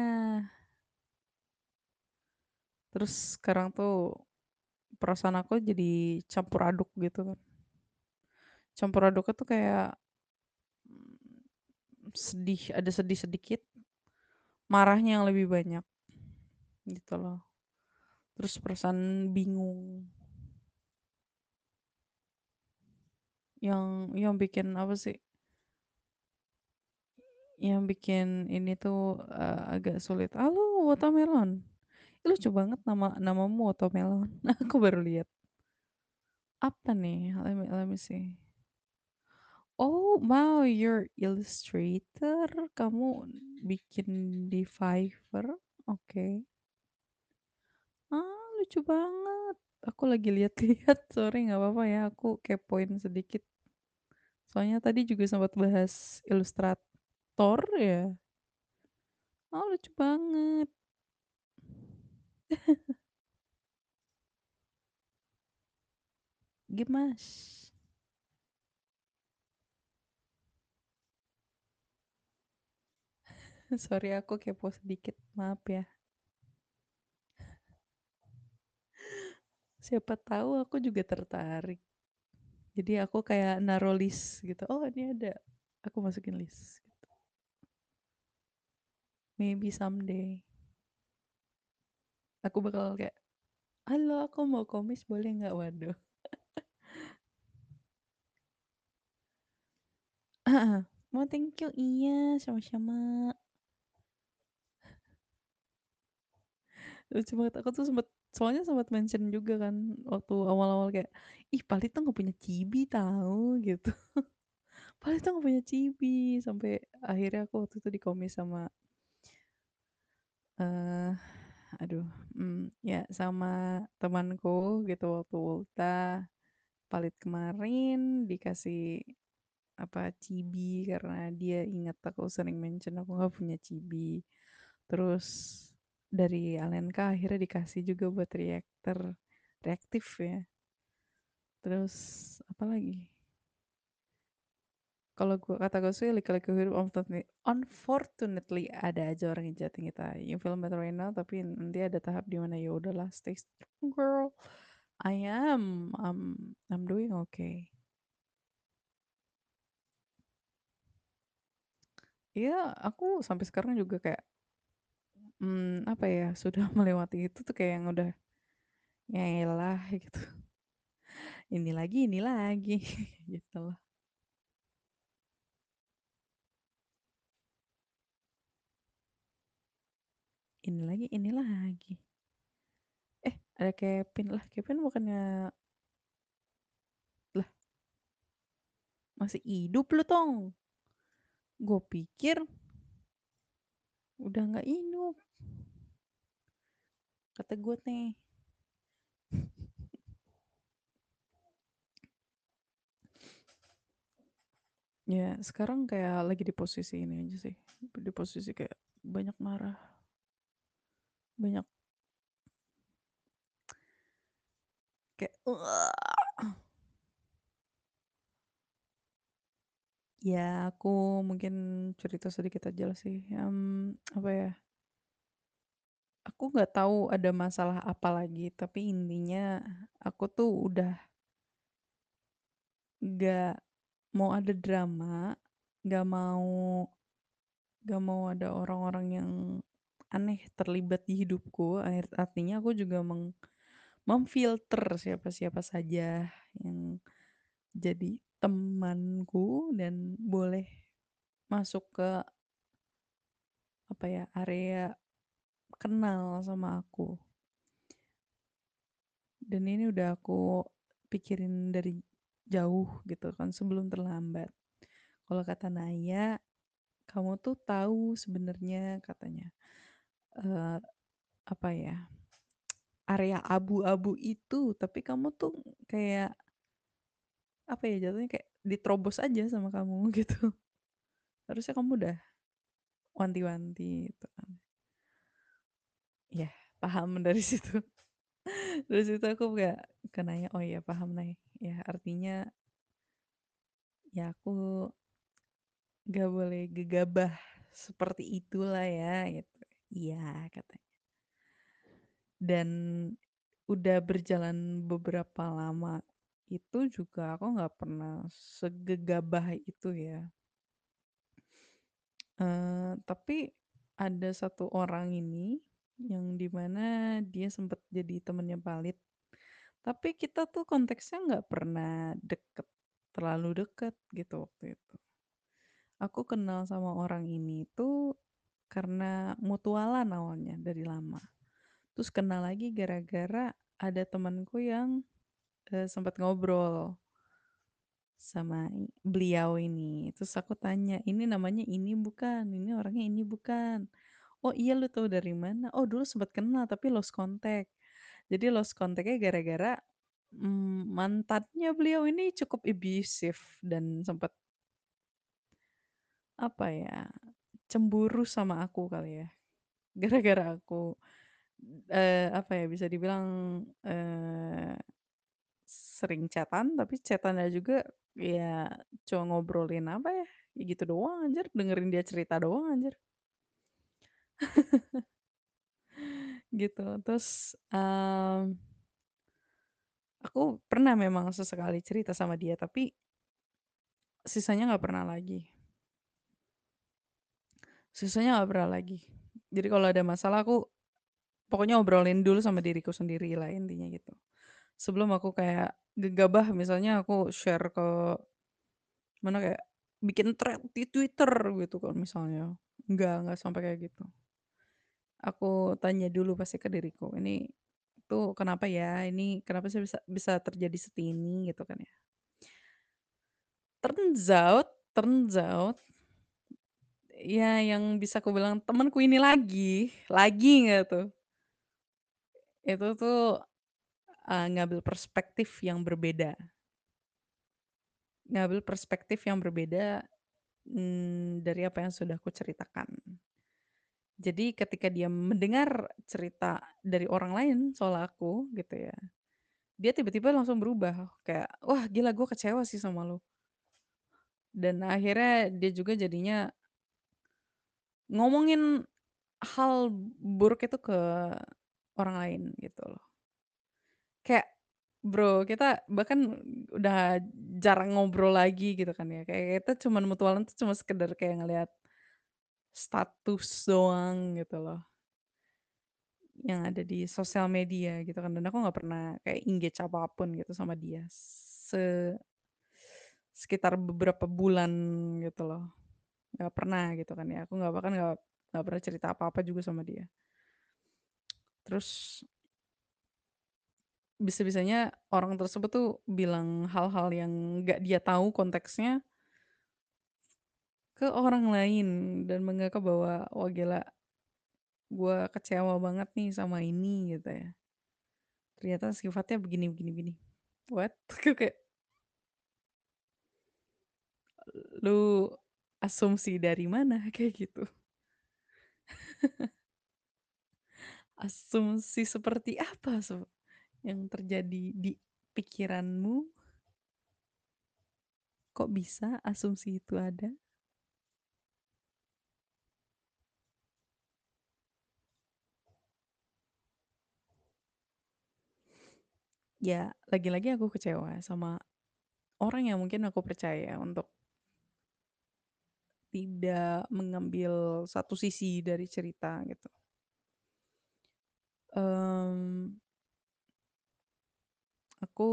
terus sekarang tuh perasaan aku jadi campur aduk gitu kan. Campur aduknya tuh kayak sedih, ada sedih sedikit, marahnya yang lebih banyak, gitu loh. Terus perasaan bingung. Yang yang bikin apa sih, yang bikin ini tuh, eee, agak sulit, "Halo, watermelon." Ih, lucu banget nama namamu watermelon. Aku baru lihat. Apa nih? Let me let me see. Oh, wow, you're illustrator? Kamu bikin di Fiverr? Oke. Ah, lucu banget. Aku lagi lihat-lihat, sorry nggak apa-apa ya, aku kepoin sedikit. Soalnya tadi juga sempat bahas Illustrator ya. Oh, lucu banget. Gemas. Sorry aku kepo sedikit, maaf ya. Siapa tahu aku juga tertarik. Jadi aku kayak naruh list gitu. Oh, ini ada. Aku masukin list. Gitu. Maybe someday. Aku bakal kayak, halo aku mau komis boleh nggak? Waduh. Mau thank you, iya sama-sama. Lucu banget, aku tuh sempet, soalnya sempat mention juga kan waktu awal-awal kayak, ih Palit tuh gak punya cibi tahu gitu. Palit tuh gak punya cibi, sampai akhirnya aku waktu itu dikomis sama eh aduh, mm, ya sama temanku gitu waktu ultah. Palit kemarin dikasih apa cibi karena dia ingat aku sering mention aku nggak punya cibi. Terus dari Alenka akhirnya dikasih juga buat reaktor reaktif ya. Terus apa lagi? Kalau gua kata gue sih lika-liku hidup unfortunately, unfortunately ada aja orang yang jahatin kita. You feel better right now, tapi nanti ada tahap di mana ya udahlah, stay strong girl. I am, I'm, I'm doing okay. Iya, aku sampai sekarang juga kayak, hmm, apa ya, sudah melewati itu tuh kayak yang udah, ngelah gitu. Ini lagi, ini lagi, gitu loh. Ini lagi, ini lagi. Eh, ada Kevin lah. Kevin bukannya, lah, masih hidup lu tong. Gue pikir udah nggak hidup. Kata gue nih. Ya, sekarang kayak lagi di posisi ini aja sih. Di posisi kayak banyak marah. Banyak kayak, "Uah." Ya, aku mungkin cerita sedikit aja lah sih. Em, apa ya? Aku nggak tahu ada masalah apa lagi, tapi intinya aku tuh udah nggak mau ada drama, nggak mau nggak mau ada orang-orang yang aneh terlibat di hidupku. Artinya aku juga meng memfilter siapa-siapa saja yang jadi temanku dan boleh masuk ke apa ya area kenal sama aku. Dan ini udah aku pikirin dari jauh gitu kan sebelum terlambat. Kalau kata Naya, kamu tuh tahu sebenarnya katanya eh, apa ya area abu-abu itu, tapi kamu tuh kayak apa ya jatuhnya kayak diterobos aja sama kamu gitu. Harusnya kamu udah wanti-wanti gitu kan. Ya, paham dari situ. Dari situ aku kayak kenanya, oh iya paham Nay. Ya artinya ya aku gak boleh gegabah seperti itulah ya gitu. Iya katanya. Dan udah berjalan beberapa lama itu juga aku nggak pernah segegabah itu ya. Eee, tapi ada satu orang ini, yang di mana dia sempet jadi temennya valid, tapi kita tuh konteksnya nggak pernah deket, terlalu deket gitu waktu itu. Aku kenal sama orang ini tuh karena mutualan awalnya dari lama. Terus kenal lagi gara-gara ada temenku yang, eee, sempet ngobrol sama i beliau ini. Terus aku tanya, "Ini namanya ini bukan? Ini orangnya ini bukan?" "Oh iya, lu tahu dari mana?" "Oh dulu sempet kenal tapi lost contact." Jadi lost contact-nya gara-gara, mmm, mantannya beliau ini cukup abusive dan sempet apa ya, cemburu sama aku kali ya. Gara-gara aku, eee, apa ya, bisa dibilang, eee, sering chat-an, tapi chat-annya juga ya cuma ngobrolin apa ya, ya gitu doang anjir, dengerin dia cerita doang anjir. Gitu, terus, mmm aku pernah memang sesekali cerita sama dia, tapi sisanya nggak pernah lagi. Sisanya nggak pernah lagi. Jadi kalau ada masalah aku pokoknya obrolin dulu sama diriku sendiri lah intinya gitu. Sebelum aku kayak gegabah misalnya aku share ke mana kayak bikin thread di Twitter gitu kan misalnya. Enggak enggak sampai kayak gitu. Aku tanya dulu pasti ke diriku, "Ini tuh kenapa ya? Ini kenapa sih bisa bisa terjadi seperti ini?" Gitu kan ya. Turns out turns out ya yang bisa aku bilang temenku ini lagi, lagi nggak tuh, itu tuh, eee, ngambil perspektif yang berbeda. Ngambil perspektif yang berbeda, mmm, dari apa yang sudah aku ceritakan. Jadi ketika dia mendengar cerita dari orang lain soal aku gitu ya, dia tiba-tiba langsung berubah kayak, "Wah gila gue kecewa sih sama lu." Dan akhirnya dia juga jadinya ngomongin hal buruk itu ke orang lain gitu loh. Kayak, Bro, kita bahkan udah jarang ngobrol lagi gitu kan ya, kayak kita cuman mutualan tuh cuma sekedar kayak ngelihat status doang gitu loh, yang ada di sosial media gitu kan, dan aku nggak pernah kayak engage apa pun gitu sama dia, se sekitar beberapa bulan gitu loh, nggak pernah gitu kan ya, aku nggak bahkan nggak nggak pernah cerita apa-apa juga sama dia. Terus bisa-bisanya orang tersebut tuh bilang hal-hal yang nggak dia tahu konteksnya ke orang lain dan menganggap bahwa, "Wah gila, gua kecewa banget nih sama ini," gitu ya. Ternyata sifatnya begini begini begini. What? Aku kayak, "Lu asumsi dari mana?" Kayak gitu. Asumsi seperti apa so yang terjadi di pikiranmu? Kok bisa asumsi itu ada? Ya, lagi-lagi aku kecewa sama orang yang mungkin aku percaya untuk tidak mengambil satu sisi dari cerita gitu. Mmm, aku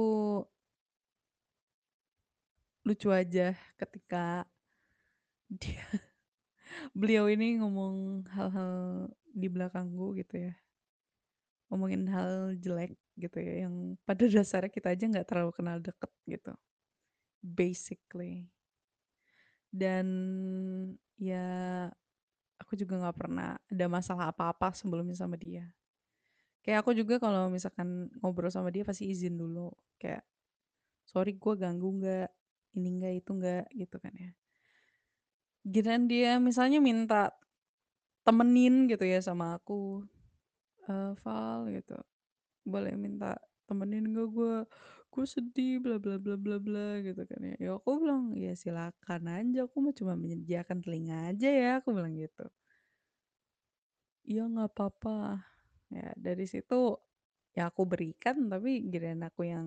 lucu aja ketika dia beliau ini ngomong hal-hal di belakangku gitu ya, ngomongin hal jelek gitu ya, yang pada dasarnya kita aja nggak terlalu kenal deket gitu, basically. Dan ya aku juga nggak pernah ada masalah apa-apa sebelumnya sama dia. Kayak aku juga kalau misalkan ngobrol sama dia pasti izin dulu, kayak, "Sorry gue ganggu nggak? Ini nggak, itu nggak?" Gitu kan ya. Giliran dia misalnya minta temenin gitu ya sama aku, eee, "Val," gitu, "boleh minta temenin nggak gue? Gue sedih bla bla bla bla bla," gitu kan ya. Ya aku bilang, "Ya silakan aja, aku mah cuma menyediakan telinga aja ya," aku bilang gitu. "Iya nggak apa-apa." Ya dari situ, ya aku berikan tapi giliran aku yang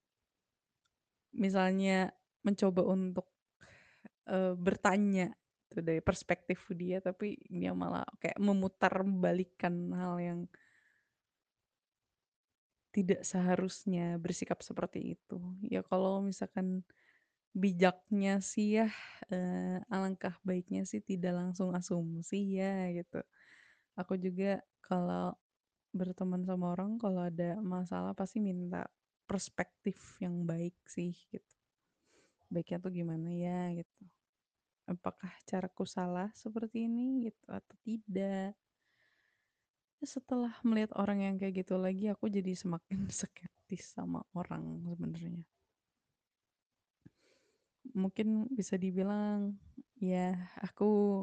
misalnya mencoba untuk, eee, bertanya gitu dari perspektif dia, tapi dia malah kayak memutarbalikkan hal yang tidak seharusnya bersikap seperti itu. Ya kalau misalkan bijaknya sih ya, eee, alangkah baiknya sih tidak langsung asumsi ya gitu. Aku juga kalau berteman sama orang kalau ada masalah pasti minta perspektif yang baik sih gitu. Baiknya tuh gimana ya gitu. Apakah caraku salah seperti ini gitu atau tidak? Ya setelah melihat orang yang kayak gitu lagi aku jadi semakin skeptis sama orang sebenarnya. Mungkin bisa dibilang ya aku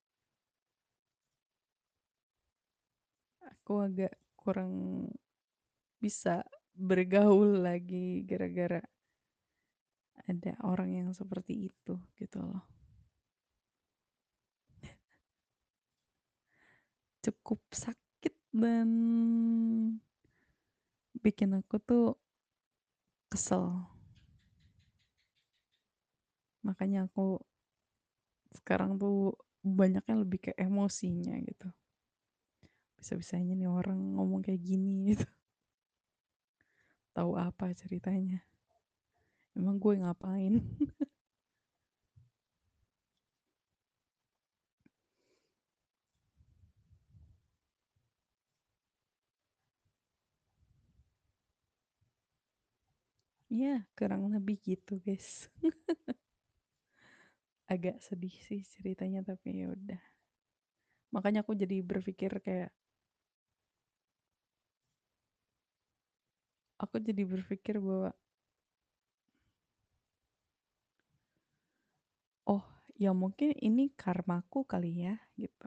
aku agak kurang bisa bergaul lagi gara-gara ada orang yang seperti itu gitu loh. Cukup sakit dan bikin aku tuh kesel. Makanya aku sekarang tuh banyaknya lebih ke emosinya gitu. Bisa-bisanya nih orang ngomong kayak gini gitu. Tahu apa ceritanya? Emang gue ngapain? Ya, kurang lebih gitu, guys. Agak sedih sih ceritanya tapi ya udah. Makanya aku jadi berpikir kayak aku jadi berpikir bahwa oh, ya mungkin ini karmaku kali ya gitu.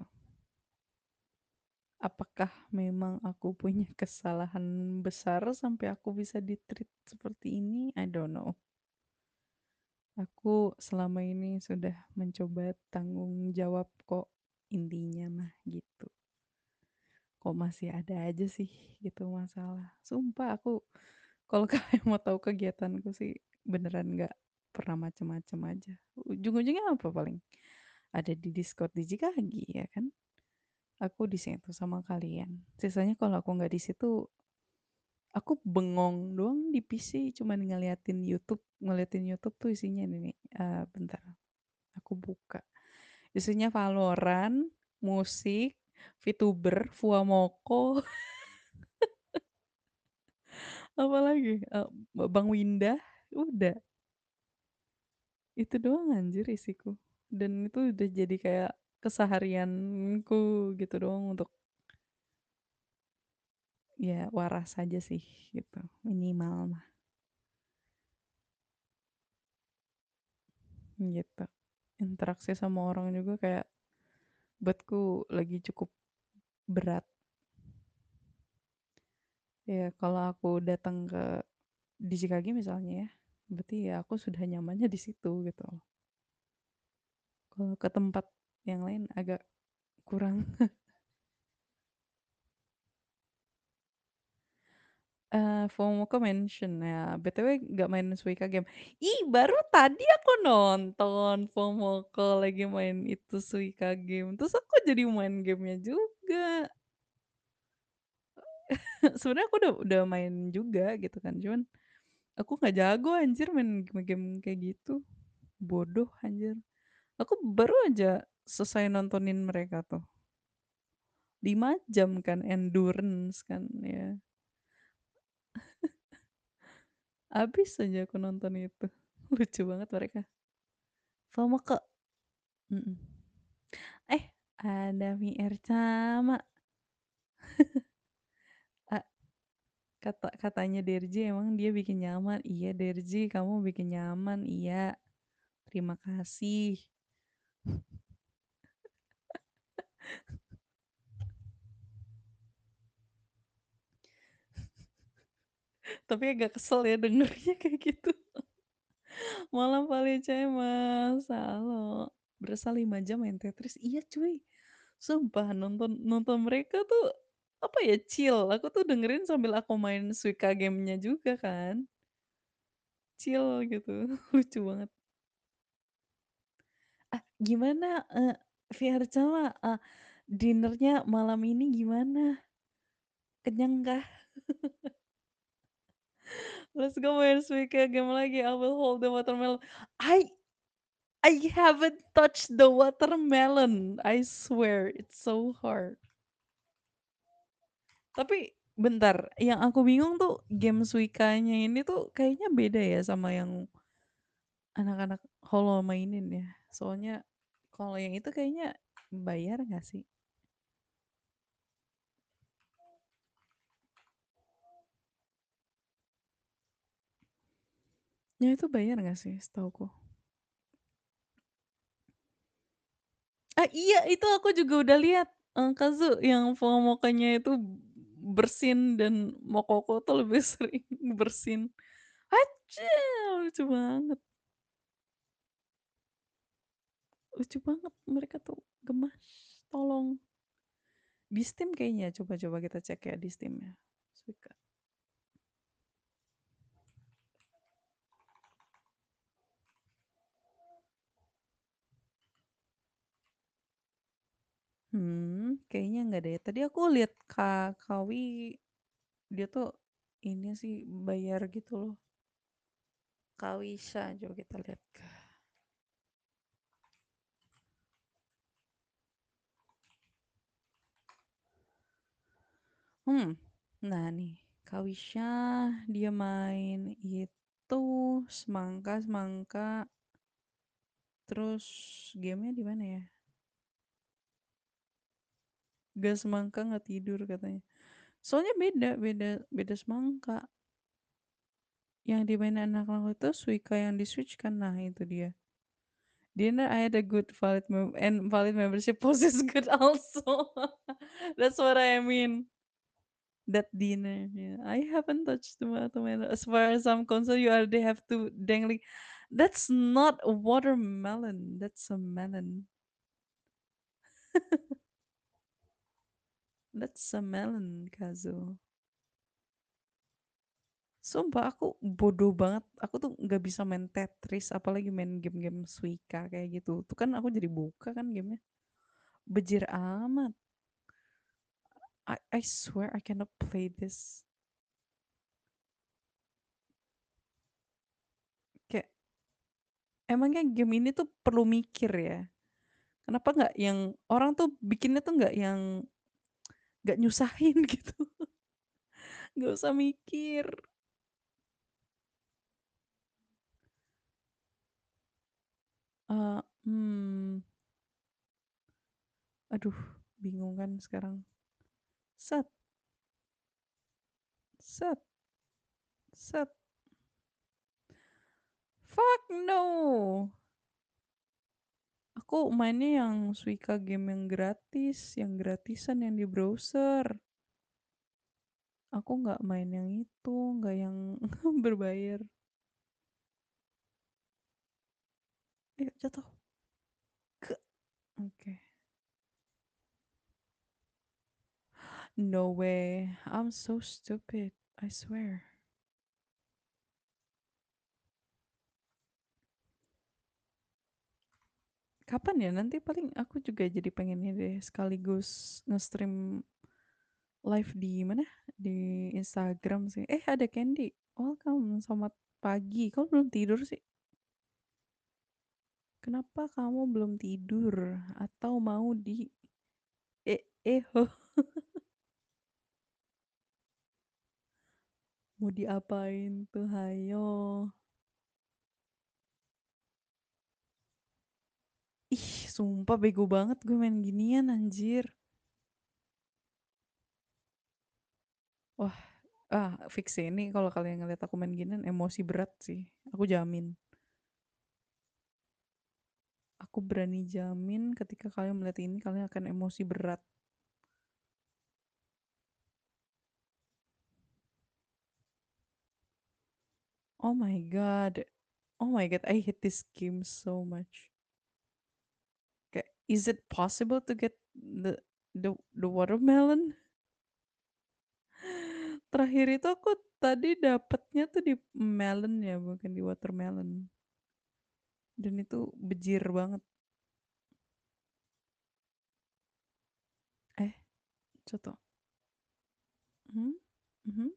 Apakah memang aku punya kesalahan besar sampai aku bisa di-treat seperti ini? I don't know. Aku selama ini sudah mencoba tanggung jawab kok intinya mah gitu. Kok masih ada aja sih gitu masalah. Sumpah aku kalau kalian mau tahu kegiatanku sih beneran nggak pernah macem-macem aja. Ujung-ujungnya apa paling? Ada di Discord di Jikagi ya kan? Aku di situ sama kalian. Sisanya kalau aku nggak di situ, aku bengong doang di P C, cuman ngeliatin YouTube, ngeliatin YouTube tuh isinya ini nih. Eh, bentar, aku buka. Isinya Valorant, musik, VTuber, Fuamoko, apa lagi? Eh, Bang Windah, udah. Itu doang anjir isiku. Dan itu udah jadi kayak keseharianku gitu doang untuk ya waras aja sih gitu. Minimal mah gitu. Interaksi sama orang juga kayak buatku lagi cukup berat. Ya kalau aku datang ke di Chicago misalnya ya, berarti ya aku sudah nyamannya di situ gitu. Kalau ke tempat yang lain agak kurang. Eh, FOMO ke mention ya. B T W nggak main Suika game. Ih, baru tadi aku nonton FOMO ke lagi main itu Suika game. Terus aku jadi main gamenya juga. Sebenarnya aku udah udah main juga gitu kan. Cuman aku nggak jago anjir main game-game kayak gitu. Bodoh anjir. Aku baru aja selesai nontonin mereka tuh. Lima jam kan endurance kan ya. Abis aja aku nonton itu. Lucu banget mereka. FOMO ke. Mm-mm. Eh, ada Mi Ercama. Ah, kata katanya Derji emang dia bikin nyaman. Iya Derji, kamu bikin nyaman. Iya, terima kasih. Tapi agak kesel ya dengernya kayak gitu. Malam paling cemas. Halo. Berasa lima jam main Tetris. Iya cuy. Sumpah nonton nonton mereka tuh apa ya chill. Aku tuh dengerin sambil aku main Suika gamenya juga kan. Chill gitu. Lucu banget. Gimana, eee, via Archama, eee, dinner-nya malam ini gimana? Kenyang kah? Let's go main Suika game lagi, I will hold the watermelon. I I haven't touched the watermelon, I swear, it's so hard. Tapi bentar, yang aku bingung tuh game Suikanya ini tuh kayaknya beda ya sama yang anak-anak Holo mainin ya. Soalnya kalau yang itu kayaknya bayar nggak sih? Ya itu bayar nggak sih setauku? Ah iya itu aku juga udah lihat eh, Kazu yang Fumomoka-nya itu bersin dan Mokoko tuh lebih sering bersin. Aja lucu banget, lucu banget mereka tuh gemas. Tolong di Steam kayaknya coba-coba kita cek ya di Steam ya. Suika. Hmm, kayaknya nggak deh. Tadi aku lihat Kak Kawi dia tuh ini sih bayar gitu loh. Kawisha coba kita lihat. Hmm. Nah nih, Kawisha dia main itu semangka semangka terus gamenya di mana ya? Gak semangka nggak tidur katanya. Soalnya beda beda beda semangka. Yang dimainin anak-anak itu Suika yang di Switch kan nah itu dia. Dinner I had a good valid mem- and valid membership post is good also. That's what I mean. That dinner. Yeah. I haven't touched the tomato. As far as I'm concerned, you already have to dangling. That's not a watermelon. That's a melon. That's a melon, Kazu. Sumpah aku bodoh banget. Aku tuh nggak bisa main Tetris, apalagi main game-game Suika kayak gitu. Tuh kan aku jadi buka kan gamenya. Bejir amat. I, I swear I cannot play this. Kayak emangnya game ini tuh perlu mikir ya? Kenapa nggak yang orang tuh bikinnya tuh nggak yang nggak nyusahin gitu, nggak usah mikir. Eh, hmm, aduh, bingung kan sekarang. Set, set, set. Fuck no. Aku mainnya yang Suika game yang gratis, yang gratisan yang di browser. Aku nggak main yang itu, nggak yang berbayar. Ayo jatuh. Ke. Oke. Okay. No way. I'm so stupid. I swear. Kapan ya? Nanti paling aku juga jadi pengen ini deh sekaligus nge-stream live di mana? Di Instagram sih. Eh ada Candy. Welcome, selamat pagi. Kau belum tidur sih? Kenapa kamu belum tidur? Atau mau di eh eh ho. Mau diapain tuh? Hayo. Ih, sumpah bego banget gue main ginian anjir. Wah, ah fix sih ini kalau kalian ngeliat aku main ginian emosi berat sih. Aku jamin. Aku berani jamin ketika kalian melihat ini kalian akan emosi berat. Oh my god. Oh my god, I hate this game so much. Kayak, is it possible to get the the the watermelon? Terakhir itu aku tadi dapetnya tuh di melon ya, bukan di watermelon. Dan itu bejir banget. Contoh. Mhm, mhm,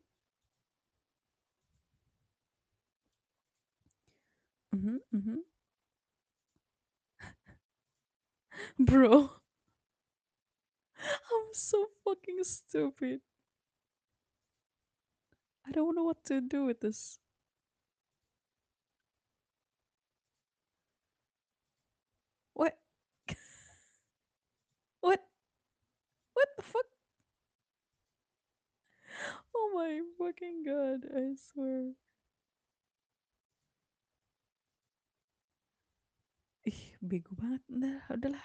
mhm, mhm. Bro, I'm so fucking stupid. I don't know what to do with this. What? What? What the fuck? Oh my fucking god, I swear. Ih, bego banget. Udah, udahlah.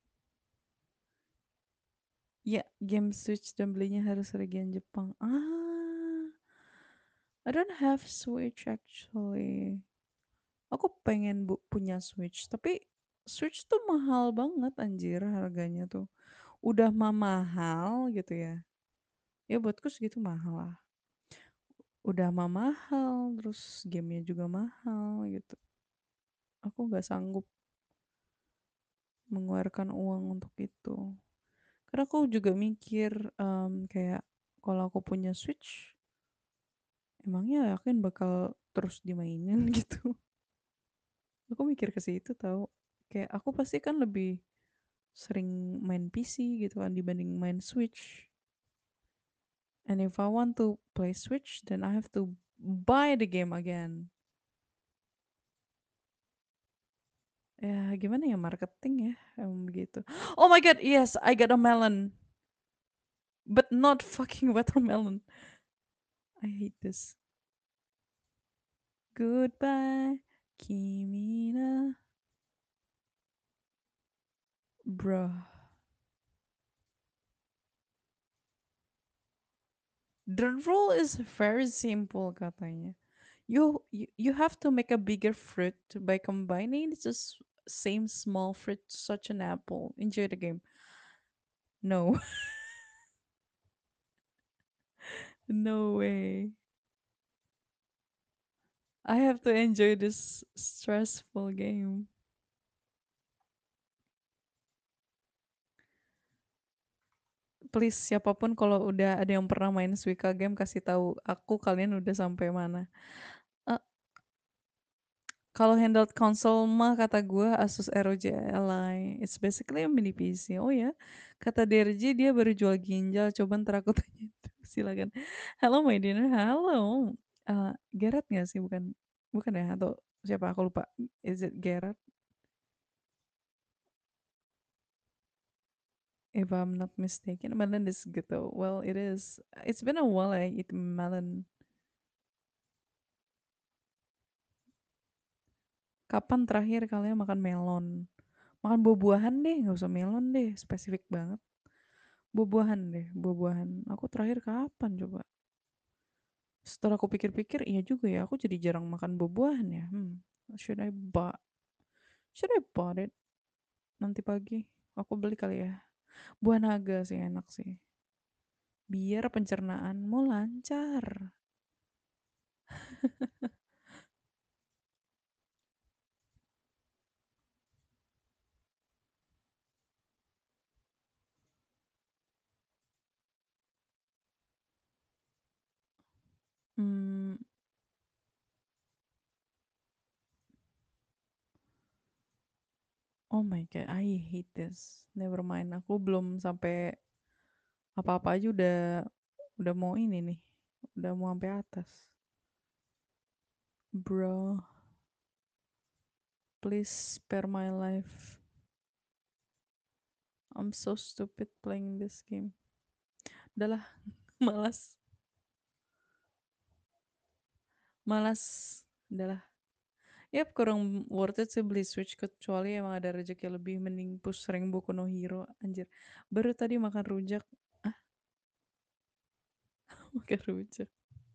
Ya, game Switch dan belinya harus region Jepang. Ah, I don't have Switch actually. Aku pengen bu punya Switch, tapi Switch tuh mahal banget anjir harganya tuh. Udah mah mahal gitu ya. Ya buatku segitu mahal lah. Udah mah mahal, terus gamenya juga mahal gitu. Aku nggak sanggup mengeluarkan uang untuk itu. Karena aku juga mikir em, kayak kalau aku punya Switch, emangnya yakin bakal terus dimainin gitu. Aku mikir ke situ tahu. Kayak aku pasti kan lebih sering main P C gitu kan dibanding main Switch. And if I want to play Switch, then I have to buy the game again. Ya gimana ya marketing ya, emang begitu. Oh my god, yes, I got a melon. But not fucking watermelon. I hate this. Goodbye, Kimina. Bruh. The rule is very simple katanya. You, you you have to make a bigger fruit by combining the s- same small fruit such an apple. Enjoy the game. No. No way. I have to enjoy this stressful game. Please siapapun kalau udah ada yang pernah main Suika game kasih tahu aku kalian udah sampai mana. Eh, kalau handheld console mah kata gue Asus R O G Ally. It's basically a mini P C. Oh ya, kata D R J dia baru jual ginjal. Coba ntar aku tanya itu. Silakan. Halo my dinner. Halo. Eh, Gerard nggak sih? Bukan, bukan ya? Atau siapa? Aku lupa. Is it Gerard? If I'm not mistaken, melon is good though. Well, it is. It's been a while I eat melon. Kapan terakhir kalian makan melon? Makan buah-buahan deh, nggak usah melon deh, spesifik banget. Buah-buahan deh, buah-buahan. Aku terakhir kapan coba? Setelah aku pikir-pikir, iya juga ya, aku jadi jarang makan buah-buahan ya. Hmm, should I buy? Should I bought it? Nanti pagi, aku beli kali ya. Buah naga sih enak sih. Biar pencernaanmu lancar. Hmm, oh my god, I hate this. Never mind, aku belum sampai apa-apa aja udah udah mau ini nih. Udah mau sampai atas. Bro, please spare my life. I'm so stupid playing this game. Udahlah, malas. Malas. Udahlah. Yap, kurang worth it sih beli Switch kecuali emang ada rezeki lebih mending push rank Boku no Hero. Anjir. Baru tadi makan rujak. Ah, makan rujak.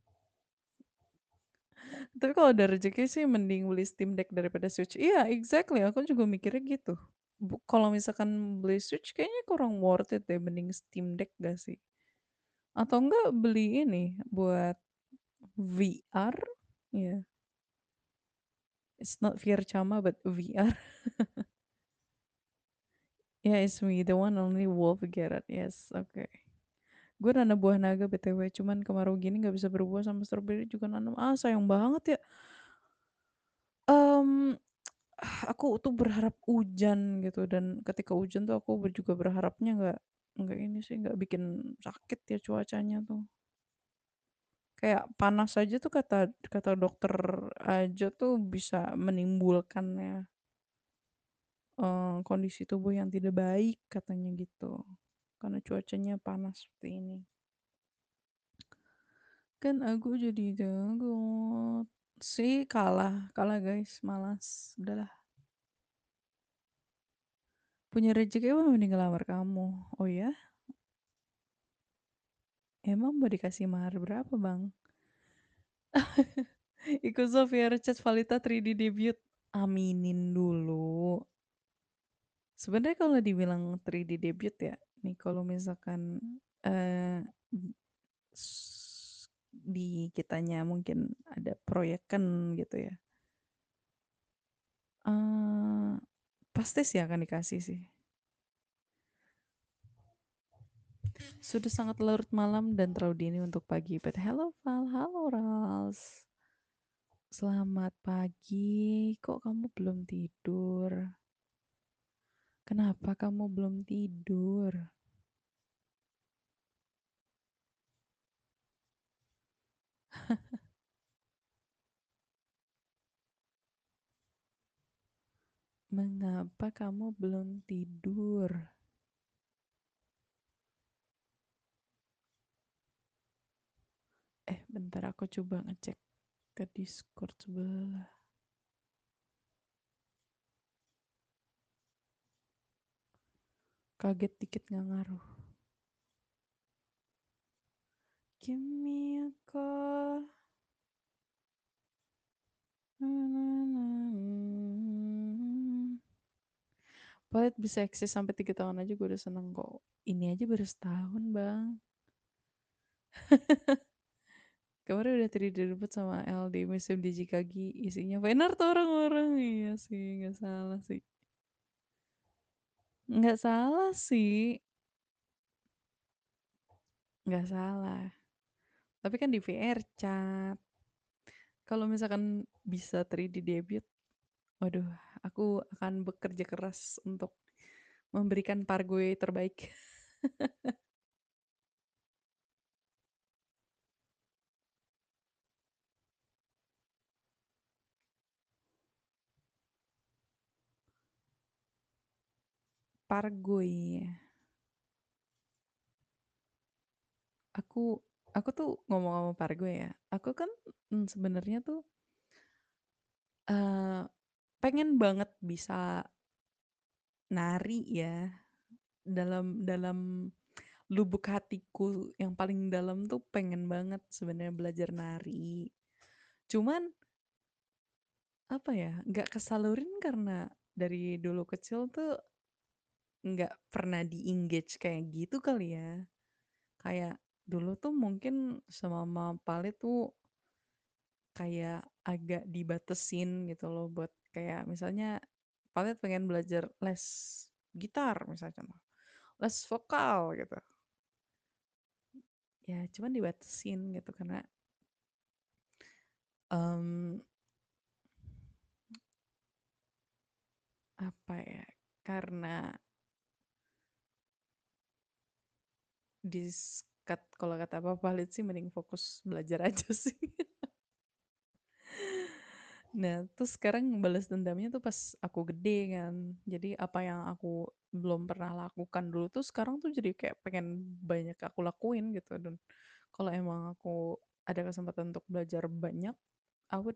Tapi kalau ada rezeki sih mending beli Steam Deck daripada Switch. Iya, exactly. Aku juga mikirnya gitu. Bu- kalau misalkan beli Switch kayaknya kurang worth it deh. Mending Steam Deck gak sih? Atau enggak beli ini buat V R? Ya, yeah. It's not V R Chama, but V R. Yeah, it's me, the one only Wolf Gerard. Yes, okay. Gue nanam buah naga B T W, cuman kemarau gini nggak bisa berbuah sama stroberi juga nanam. Ah, sayang banget ya. Mmm, aku tuh berharap hujan gitu dan ketika hujan tuh aku ber juga berharapnya nggak nggak ini sih, nggak bikin sakit ya cuacanya tuh. Kayak panas aja tuh kata kata dokter aja tuh bisa menimbulkan ya, eee, kondisi tubuh yang tidak baik katanya gitu, karena cuacanya panas seperti ini. Kan aku jadi jagot. Sih kalah, kalah guys, malas, udahlah. Punya rezeki mah mending ngelamar kamu. Oh ya? Emang mau dikasih mahar berapa, Bang? Ikut Sofia Richard Valita tiga D debut. Aminin dulu. Sebenarnya kalau dibilang tiga D debut ya, nih kalau misalkan eh s- di kitanya mungkin ada proyekan gitu ya. eh pasti sih akan dikasih sih. Sudah sangat larut malam dan terlalu dini untuk pagi. But hello Val, halo Rals. Selamat pagi. Kok kamu belum tidur? Kenapa kamu belum tidur? Mengapa kamu belum tidur? Eh, bentar aku coba ngecek ke Discord sebelah. Kaget dikit nggak ngaruh. Give me a call. Palet bisa eksis sampai tiga tahun aja gue udah seneng kok. Ini aja baru setahun bang. Kemarin udah tiga direbut sama L D musim di Jikagi. Isinya Fener tuh orang-orang. Iya sih, gak salah sih. Nggak salah sih. Nggak salah. Tapi kan di V R chat. Kalau misalkan bisa tiga D debut, waduh, aku akan bekerja keras untuk memberikan pargue terbaik. Pargue. Aku aku tuh ngomong-ngomong pargue ya. Aku kan mm, sebenarnya tuh eh pengen banget bisa nari ya dalam dalam lubuk hatiku yang paling dalam tuh pengen banget sebenarnya belajar nari. Cuman apa ya, nggak kesalurin karena dari dulu kecil tuh nggak pernah di-engage kayak gitu kali ya. Kayak dulu tuh mungkin sama Mama Pali tuh kayak agak dibatesin gitu loh buat kayak misalnya Palit pengen belajar les gitar misalnya contoh, les vokal gitu. Ya cuman dibatesin gitu karena em, apa ya? Karena diskat kalau kata Papa Palit sih mending fokus belajar aja sih. Nah, terus sekarang balas dendamnya tuh pas aku gede kan. Jadi apa yang aku belum pernah lakukan dulu tuh sekarang tuh jadi kayak pengen banyak aku lakuin gitu. Dan kalau emang aku ada kesempatan untuk belajar banyak, I would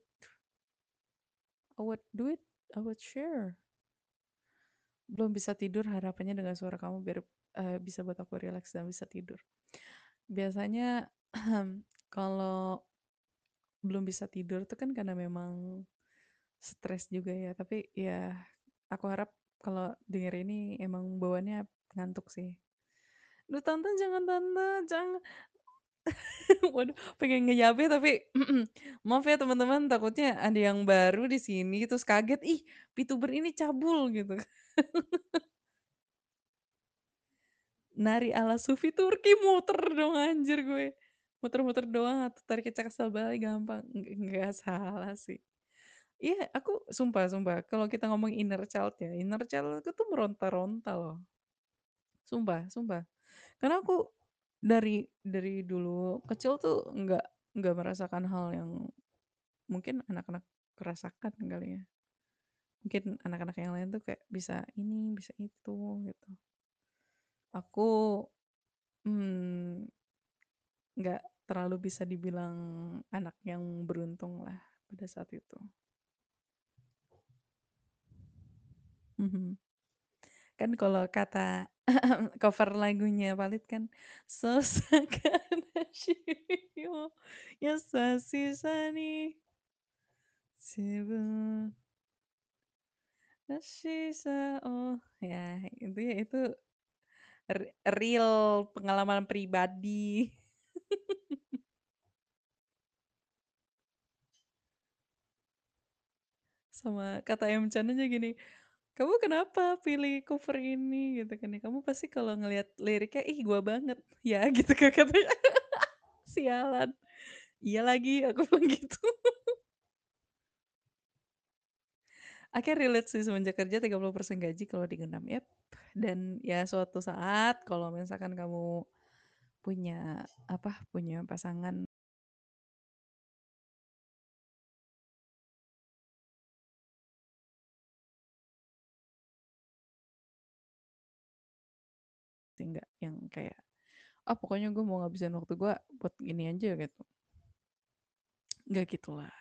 I would do it. I would share. Belum bisa tidur harapannya dengan suara kamu biar eh, bisa buat aku relax dan bisa tidur. Biasanya kalau belum bisa tidur tuh kan karena memang stres juga ya. Tapi ya aku harap kalau denger ini emang bawaannya ngantuk sih. Duh tante jangan tante, jangan. Waduh, pengen ngeyabe tapi maaf ya teman-teman, takutnya ada yang baru di sini terus kaget, ih, VTuber ini cabul gitu. Nari ala Sufi Turki, muter dong anjir gue. Muter-muter doang atau tarik kecak asal balik gampang, eng enggak salah sih. Iya, aku sumpah sumpah kalau kita ngomong inner child ya, inner child aku tuh meronta-ronta loh. Sumpah sumpah. Karena aku dari dari dulu kecil tuh nggak nggak merasakan hal yang mungkin anak-anak rasakan kali ya. Mungkin anak-anak yang lain tuh kayak bisa ini, bisa itu gitu. Aku, mmm, nggak terlalu bisa dibilang anak yang beruntung lah pada saat itu. Mhm. Kan kalau kata cover lagunya Valid kan, "Sosakana shiri wo yasashi sa ni shibun ashisa o" ya itu ya itu re real pengalaman pribadi. Sama kata M-chan aja gini, "Kamu kenapa pilih cover ini?" Gitu kan ya, "Kamu pasti kalau ngelihat liriknya, ih gua banget." "Ya," gitu kan katanya. Sialan. Iya lagi, aku bilang gitu. I can relate sih semenjak kerja tiga puluh persen gaji kalau digenap, yap. Dan ya suatu saat kalau misalkan kamu punya apa, punya pasangan sih nggak yang kayak, "Ah pokoknya gue mau ngabisin waktu gue buat gini aja," gitu. Nggak gitulah.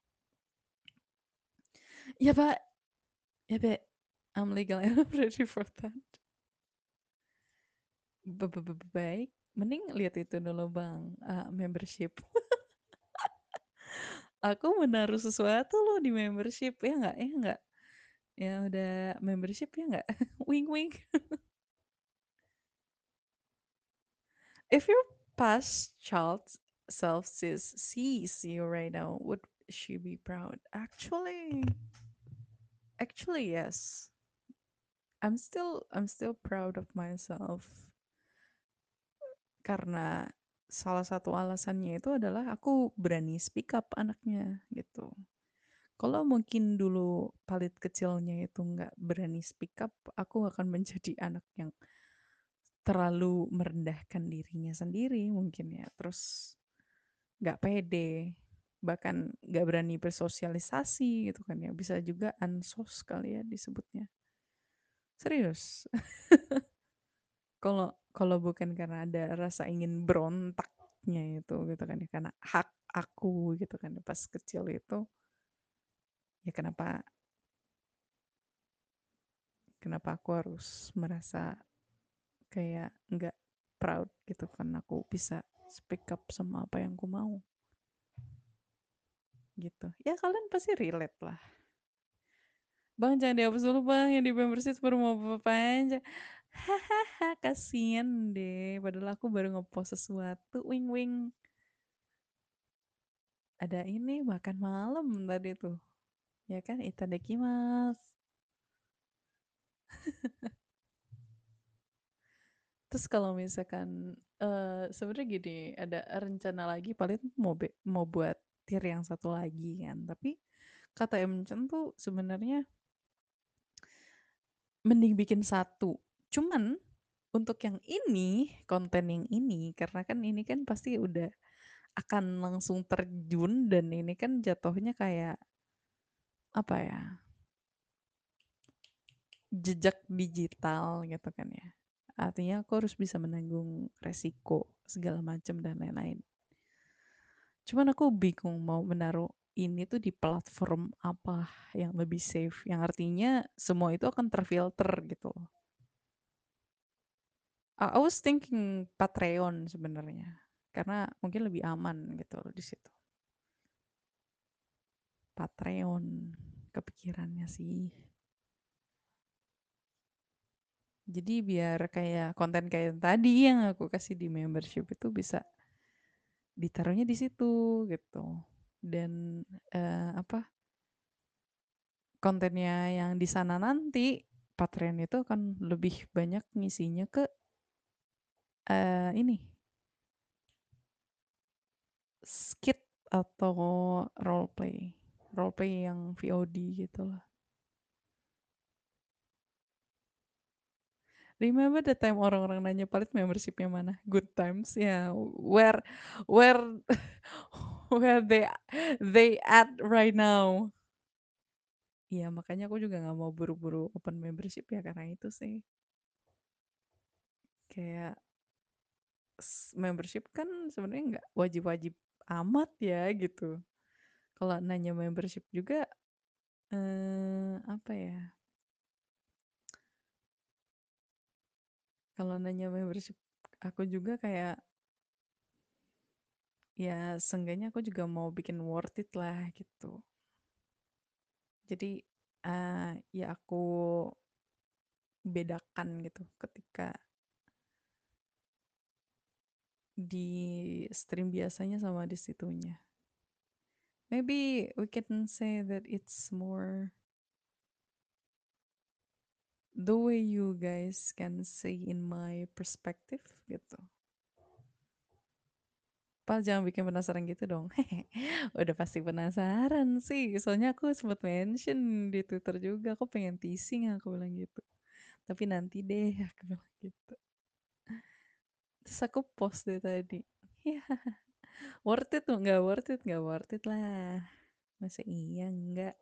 Ya Pak, ya Pak, I'm legal and I'm ready for that. Ba ba ba baik, mending lihat itu dulu Bang, eee, membership. Aku menaruh sesuatu loh di membership, ya nggak ya nggak? Ya udah membership ya nggak? Wink wink. If your past child self sees sees you right now, would she be proud? Actually, actually yes. I'm still I'm still proud of myself karena salah satu alasannya itu adalah aku berani speak up anaknya gitu. Kalau mungkin dulu Palit kecilnya itu nggak berani speak up, aku akan menjadi anak yang terlalu merendahkan dirinya sendiri mungkin ya. Terus nggak pede, bahkan nggak berani bersosialisasi gitu kan ya. Bisa juga ansos kali ya disebutnya. Serius. Kalau kalau bukan karena ada rasa ingin berontaknya itu gitu kan ya, karena hak aku gitu kan ya, pas kecil itu, ya kenapa kenapa aku harus merasa kayak nggak proud gitu kan aku bisa speak up sama apa yang aku mau gitu. Ya kalian pasti relate lah. Bang jangan dihapus dulu bang, yang di membership baru mau apa aja. Hahaha, kasian deh. Padahal aku baru ngepost sesuatu, wing wing. Ada ini makan malam tadi tuh. Ya kan, itadakimasu. Terus kalau misalkan eh sebenarnya gini, ada rencana lagi paling mau be- mau buat tier yang satu lagi kan. Tapi kata Emcen tuh sebenarnya mending bikin satu. Cuman untuk yang ini, konten yang ini, karena kan ini kan pasti udah akan langsung terjun dan ini kan jatuhnya kayak apa ya, jejak digital gitu kan ya. Artinya aku harus bisa menanggung resiko segala macam dan lain-lain. Cuman aku bingung mau menaruh ini tuh di platform apa yang lebih safe, yang artinya semua itu akan terfilter gitu loh. I I was thinking Patreon sebenarnya, karena mungkin lebih aman gitu loh di situ. Patreon, kepikirannya sih. Jadi biar kayak konten kayak tadi yang aku kasih di membership itu bisa ditaruhnya di situ gitu. Dan eh, apa kontennya yang di sana nanti Patreon itu akan lebih banyak ngisinya ke Eee, ini skit atau roleplay, roleplay yang V O D gitulah. Remember the time orang-orang nanya Palit membership-nya mana? Good Times, ya, yeah. Where where where they they at right now. Iya, makanya aku juga nggak mau buru-buru open membership ya karena itu sih. Kayak membership kan sebenarnya nggak wajib-wajib amat ya gitu. Kalau nanya membership juga eh, apa ya? Kalau nanya membership aku juga kayak ya seenggaknya aku juga mau bikin worth it lah gitu. Jadi uh, ya aku bedakan gitu ketika di stream biasanya sama di situnya. Maybe we can say that it's more the way you guys can see in my perspective gitu. Pal jangan bikin penasaran gitu dong. Udah pasti penasaran sih. Soalnya aku sempat mention di Twitter juga. Aku pengen teasing aku bilang gitu. Tapi nanti deh aku bilang gitu. Terus aku post deh tadi. Ya, worth it tuh nggak worth it nggak worth it lah. Masa iya enggak.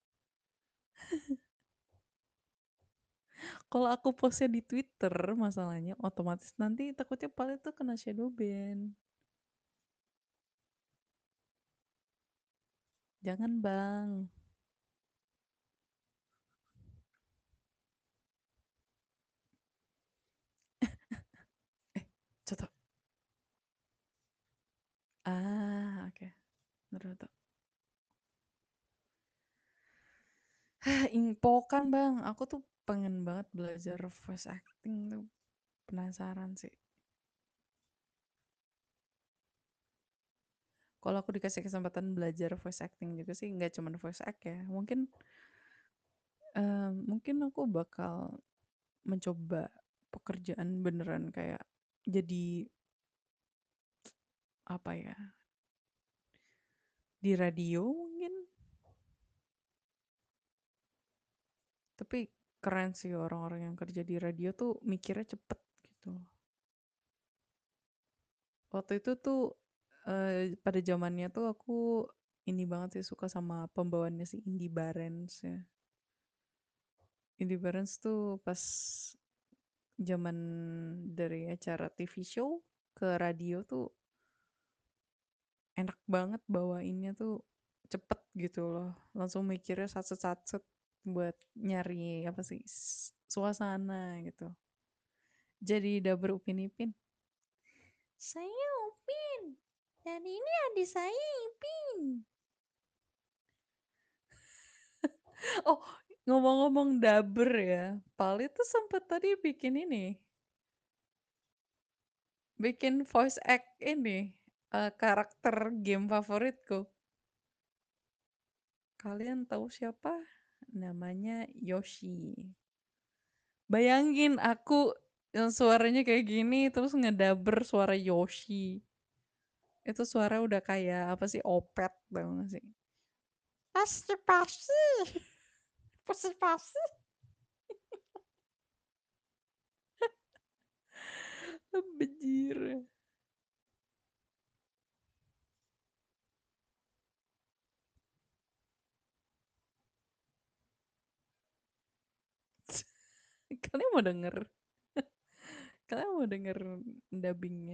Kalau aku postnya di Twitter masalahnya otomatis nanti takutnya paling tuh kena shadow ban. Jangan bang. Eh, contoh. Ah, oke. Okay. Naruto. Hah, impokan bang. Aku tuh pengen banget belajar voice acting tuh. Penasaran sih. Kalau aku dikasih kesempatan belajar voice acting juga sih, nggak cuma voice act ya. Mungkin, um, mungkin aku bakal mencoba pekerjaan beneran kayak jadi apa ya di radio mungkin. Tapi keren sih orang-orang yang kerja di radio tuh mikirnya cepet gitu. Waktu itu tuh eh, pada zamannya tuh aku ini banget sih suka sama pembawaannya si Indy Barens ya. Indy Barens tuh pas zaman dari acara T V show ke radio tuh enak banget bawainnya tuh cepet gitu loh. Langsung mikirnya satset-satset buat nyari apa sih suasana gitu. Jadi dapur Upin Ipin. Saya Upin. Dan ini adik saya Ipin. Oh, ngomong-ngomong dubber ya, Pali tuh sempet tadi bikin ini, bikin voice act ini, uh, karakter game favoritku. Kalian tahu siapa? Namanya Yoshi. Bayangin aku yang suaranya kayak gini, terus ngedubber suara Yoshi. Itu suara udah kayak apa sih, opet tau gak sih? Pasti pasti, pasti pasti. Bejir. Kalian mau denger? Kalian mau denger dubbingnya?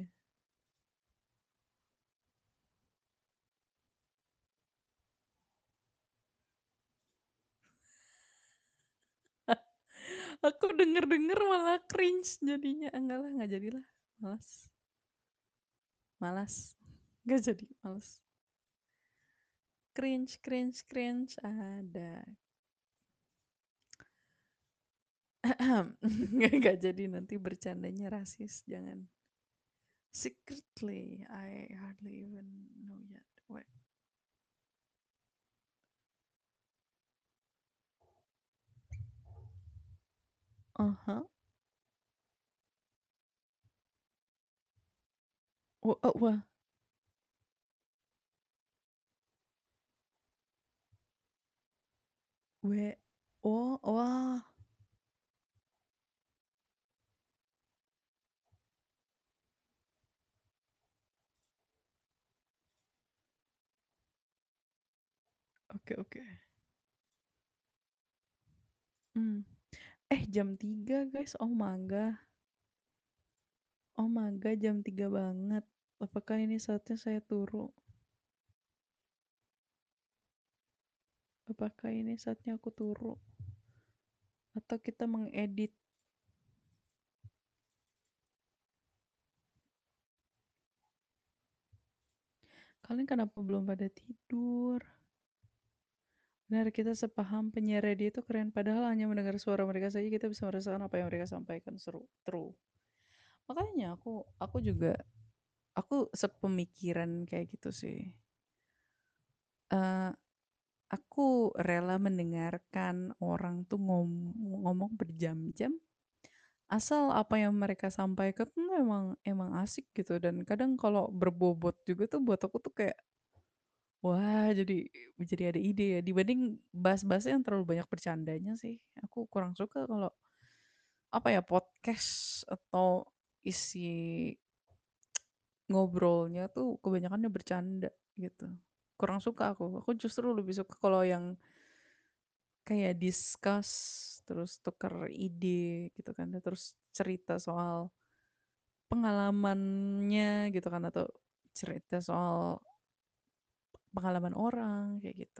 Aku denger-denger malah cringe jadinya. Enggak lah, nggak jadilah. Malas. Malas. Nggak jadi, malas. Cringe, cringe, cringe. Ada. Nggak jadi nanti bercandanya rasis. Jangan. Secretly, I hardly even know yet. Wait. Uh-huh. Oh, oh, wah. W oh, wah. Oke oke. Mmm. Eh, jam tiga guys, oh maga. Oh maga, jam tiga banget. Apakah ini saatnya saya turu? Apakah ini saatnya aku turu? Atau kita mengedit? Kalian kenapa belum pada tidur? Benar, kita sepaham penyiar radio itu keren. Padahal hanya mendengar suara mereka saja kita bisa merasakan apa yang mereka sampaikan. Seru, true. Makanya aku aku juga aku sepemikiran kayak gitu sih. Eh, aku rela mendengarkan orang tuh ngom- ngomong berjam-jam asal apa yang mereka sampaikan tuh emang emang asik gitu dan kadang kalau berbobot juga tuh buat aku tuh kayak wah jadi jadi ada ide ya dibanding bahas-bahasnya yang terlalu banyak bercandanya sih aku kurang suka kalau apa ya podcast atau isi ngobrolnya tuh kebanyakannya bercanda gitu kurang suka aku aku justru lebih suka kalau yang kayak discuss terus tukar ide gitu kan terus cerita soal pengalamannya gitu kan atau cerita soal pengalaman orang kayak gitu.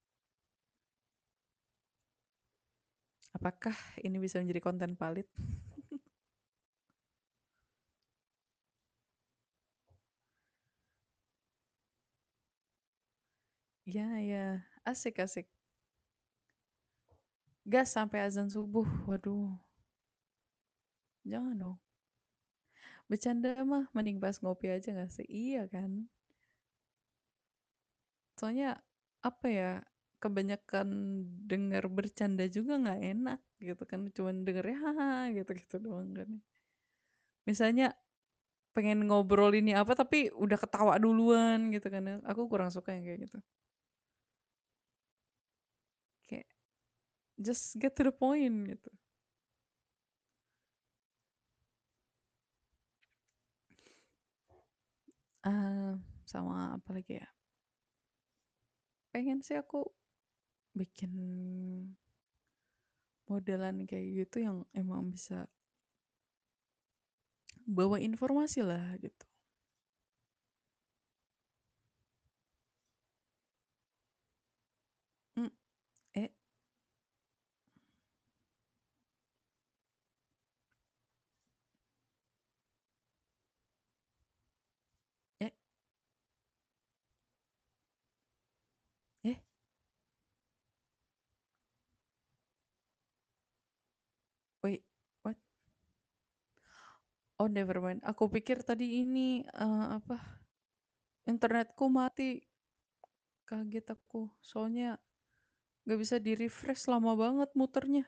Apakah ini bisa menjadi konten valid? Ya ya, asik asik. Gas sampai azan subuh. Waduh, jangan dong. Bercanda mah mending pas ngopi aja gak sih? Iya kan? Soalnya apa ya? Kebanyakan denger bercanda juga nggak enak gitu kan. Cuman dengernya haha gitu-gitu doang kan. Misalnya pengen ngobrol ini apa tapi udah ketawa duluan gitu kan ya. Aku kurang suka yang kayak gitu. Kayak just get to the point gitu. Ah, sama apa lagi ya? Pengen sih aku bikin modelan kayak gitu yang emang bisa bawa informasi lah gitu. Mm, eh, eh, eh, wait, what? Oh, never mind. Aku pikir tadi ini eh, apa? Internetku mati. Kaget aku. Soalnya gak bisa di refresh lama banget muternya.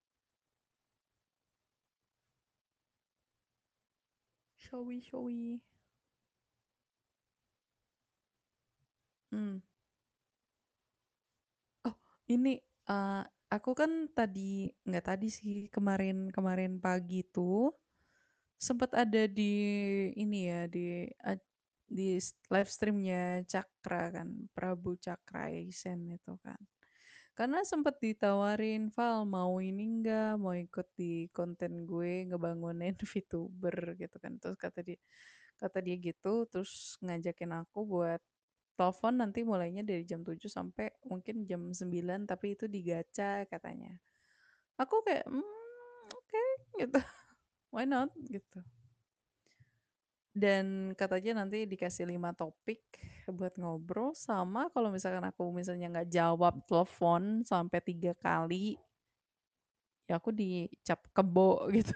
Showy, showy. Hmm. Oh, ini eh, aku kan tadi nggak tadi sih kemarin kemarin pagi tuh sempat ada di ini ya di a- di live streamnya Cakra kan Prabu Cakra Isen itu kan. Karena sempat ditawarin Val mau ini enggak mau ikut di konten gue ngebangunin VTuber gitu kan. Terus kata dia kata dia gitu terus ngajakin aku buat telepon nanti mulainya dari jam tujuh sampai mungkin jam sembilan tapi itu digacha katanya. Aku kayak hmm, oke okay, gitu. Why not gitu. Dan katanya nanti dikasih lima topik buat ngobrol sama kalau misalkan aku misalnya nggak jawab telepon sampai tiga kali ya aku dicap kebo gitu.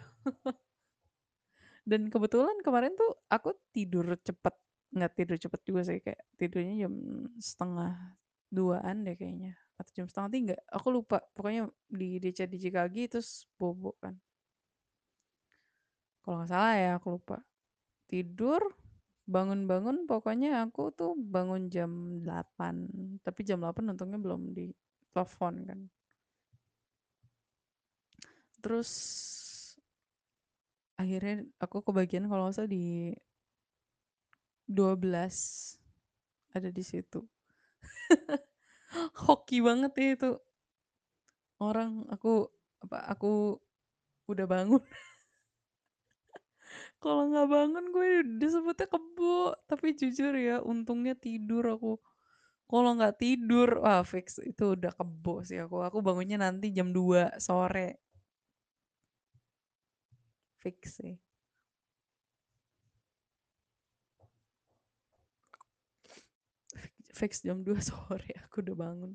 Dan kebetulan kemarin tuh aku tidur cepet nggak tidur cepet juga sih kayak tidurnya jam setengah duaan deh kayaknya atau jam setengah tiga aku lupa pokoknya di D C di Cikagi terus bobo kan kalau nggak salah ya aku lupa tidur Bangun-bangun pokoknya aku tuh bangun jam delapan, tapi jam delapan untungnya belum ditelepon kan. Terus akhirnya aku kebagian kalau nggak salah di dua belas ada di situ. Hoki banget ya itu orang aku apa aku udah bangun. Kalau nggak bangun gue disebutnya kebo, tapi jujur ya untungnya tidur aku. Kalau nggak tidur, wah fix itu udah kebo sih aku. Aku bangunnya nanti jam dua sore, fix sih. Fix jam dua sore aku udah bangun.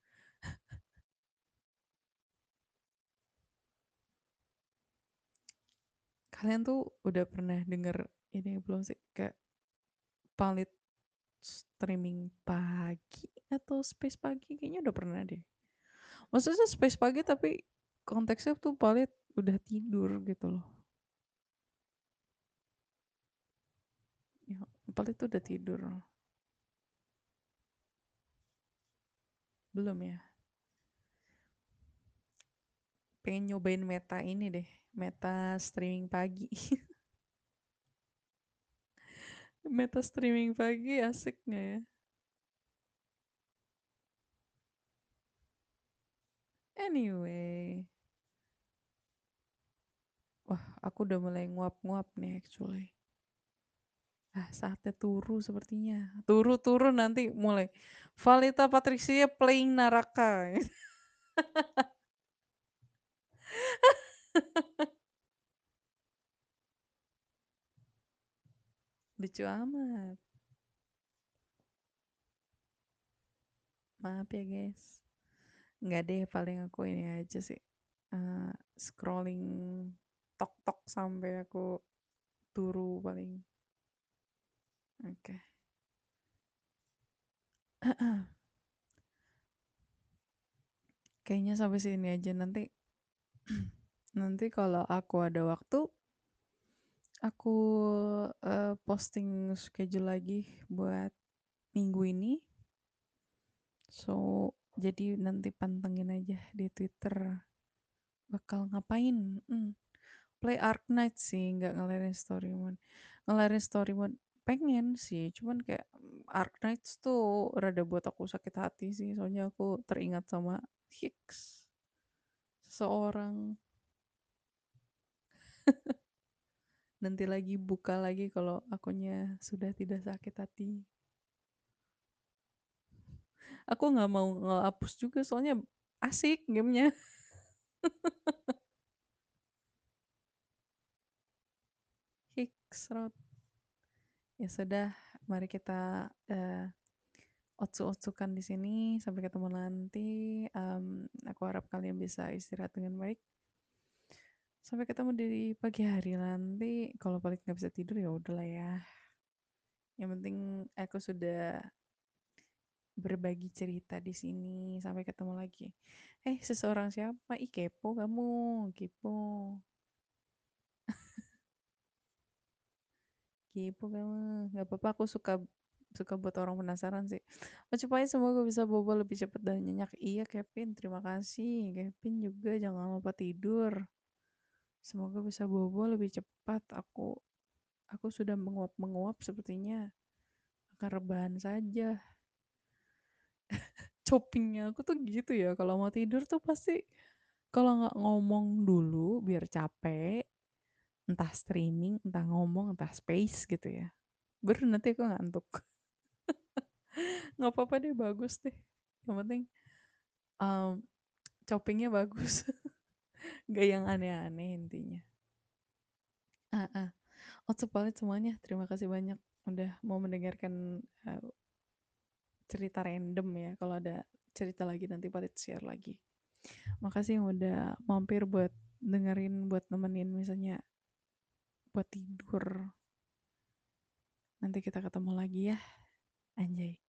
Kalian tuh udah pernah denger ini belum sih? Kayak palit streaming pagi atau space pagi? Kayaknya udah pernah deh. Maksudnya space pagi tapi konteksnya tuh palit udah tidur gitu loh. Ya, palit tuh udah tidur. Belum ya? Pengen nyobain meta ini deh. Meta streaming pagi. Meta streaming pagi asik nggak ya? Anyway. Wah, aku udah mulai nguap-nguap nih actually. Ah, saatnya turu sepertinya. Turu-turu nanti mulai. Valita Patricia playing Naraka. Lucu amat. Maaf ya guys. Nggak deh, paling aku ini aja sih. Uh, scrolling tok-tok sampai aku turu paling. Oke. Okay. Kayaknya sampai sini aja nanti. Nanti kalau aku ada waktu, aku uh, posting schedule lagi buat minggu ini. So, jadi nanti pantengin aja di Twitter bakal ngapain. Hmm, play Ark Knight sih, nggak ngelarin story mode. Ngelarin story mode pengen sih, cuman kayak Ark Knights tuh rada buat aku sakit hati sih, soalnya aku teringat sama Hicks, seseorang. Nanti lagi buka lagi kalau akunya sudah tidak sakit hati. Aku nggak mau ngehapus juga soalnya asik gamenya. Hicks Road. Ya sudah, mari kita uh, otsu-otsukan di sini. Sampai ketemu nanti. Um, aku harap kalian bisa istirahat dengan baik. Sampai ketemu di pagi hari nanti. Kalau balik nggak bisa tidur ya udahlah ya. Yang penting aku sudah berbagi cerita di sini. Sampai ketemu lagi. Eh, seseorang siapa? Ih, kepo kamu. Kepo. Kepo kamu. Gak apa-apa, aku suka suka buat orang penasaran sih. Ucapannya semoga bisa bobo lebih cepat dan nyenyak. Iya, Kevin. Terima kasih. Kevin juga jangan lupa tidur. Semoga bisa bobo lebih cepat. Aku aku sudah menguap-menguap sepertinya. Akan rebahan saja. Copingnya aku tuh gitu ya. Kalau mau tidur tuh pasti kalau nggak ngomong dulu biar capek. Entah streaming, entah ngomong, entah space gitu ya. Baru nanti aku ngantuk. Nggak apa-apa deh, bagus deh. Yang penting um, choppingnya bagus. Gak yang aneh-aneh intinya. Ah, ah. Otso palit semuanya. Terima kasih banyak udah mau mendengarkan uh, cerita random ya. Kalau ada cerita lagi nanti palit share lagi. Makasih yang udah mampir buat dengerin, buat nemenin misalnya buat tidur. Nanti kita ketemu lagi ya. Anjay.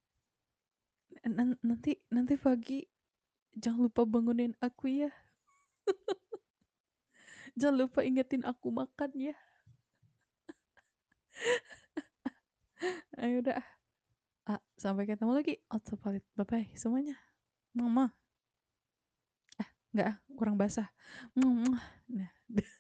N- nanti nanti pagi jangan lupa bangunin aku ya. Jangan lupa ingetin aku makan ya. Ah, ya udah ah. Ah, sampai ketemu lagi. Autopilot. Bye-bye semuanya. Mama. Ah, enggak ah, kurang basah. Nah.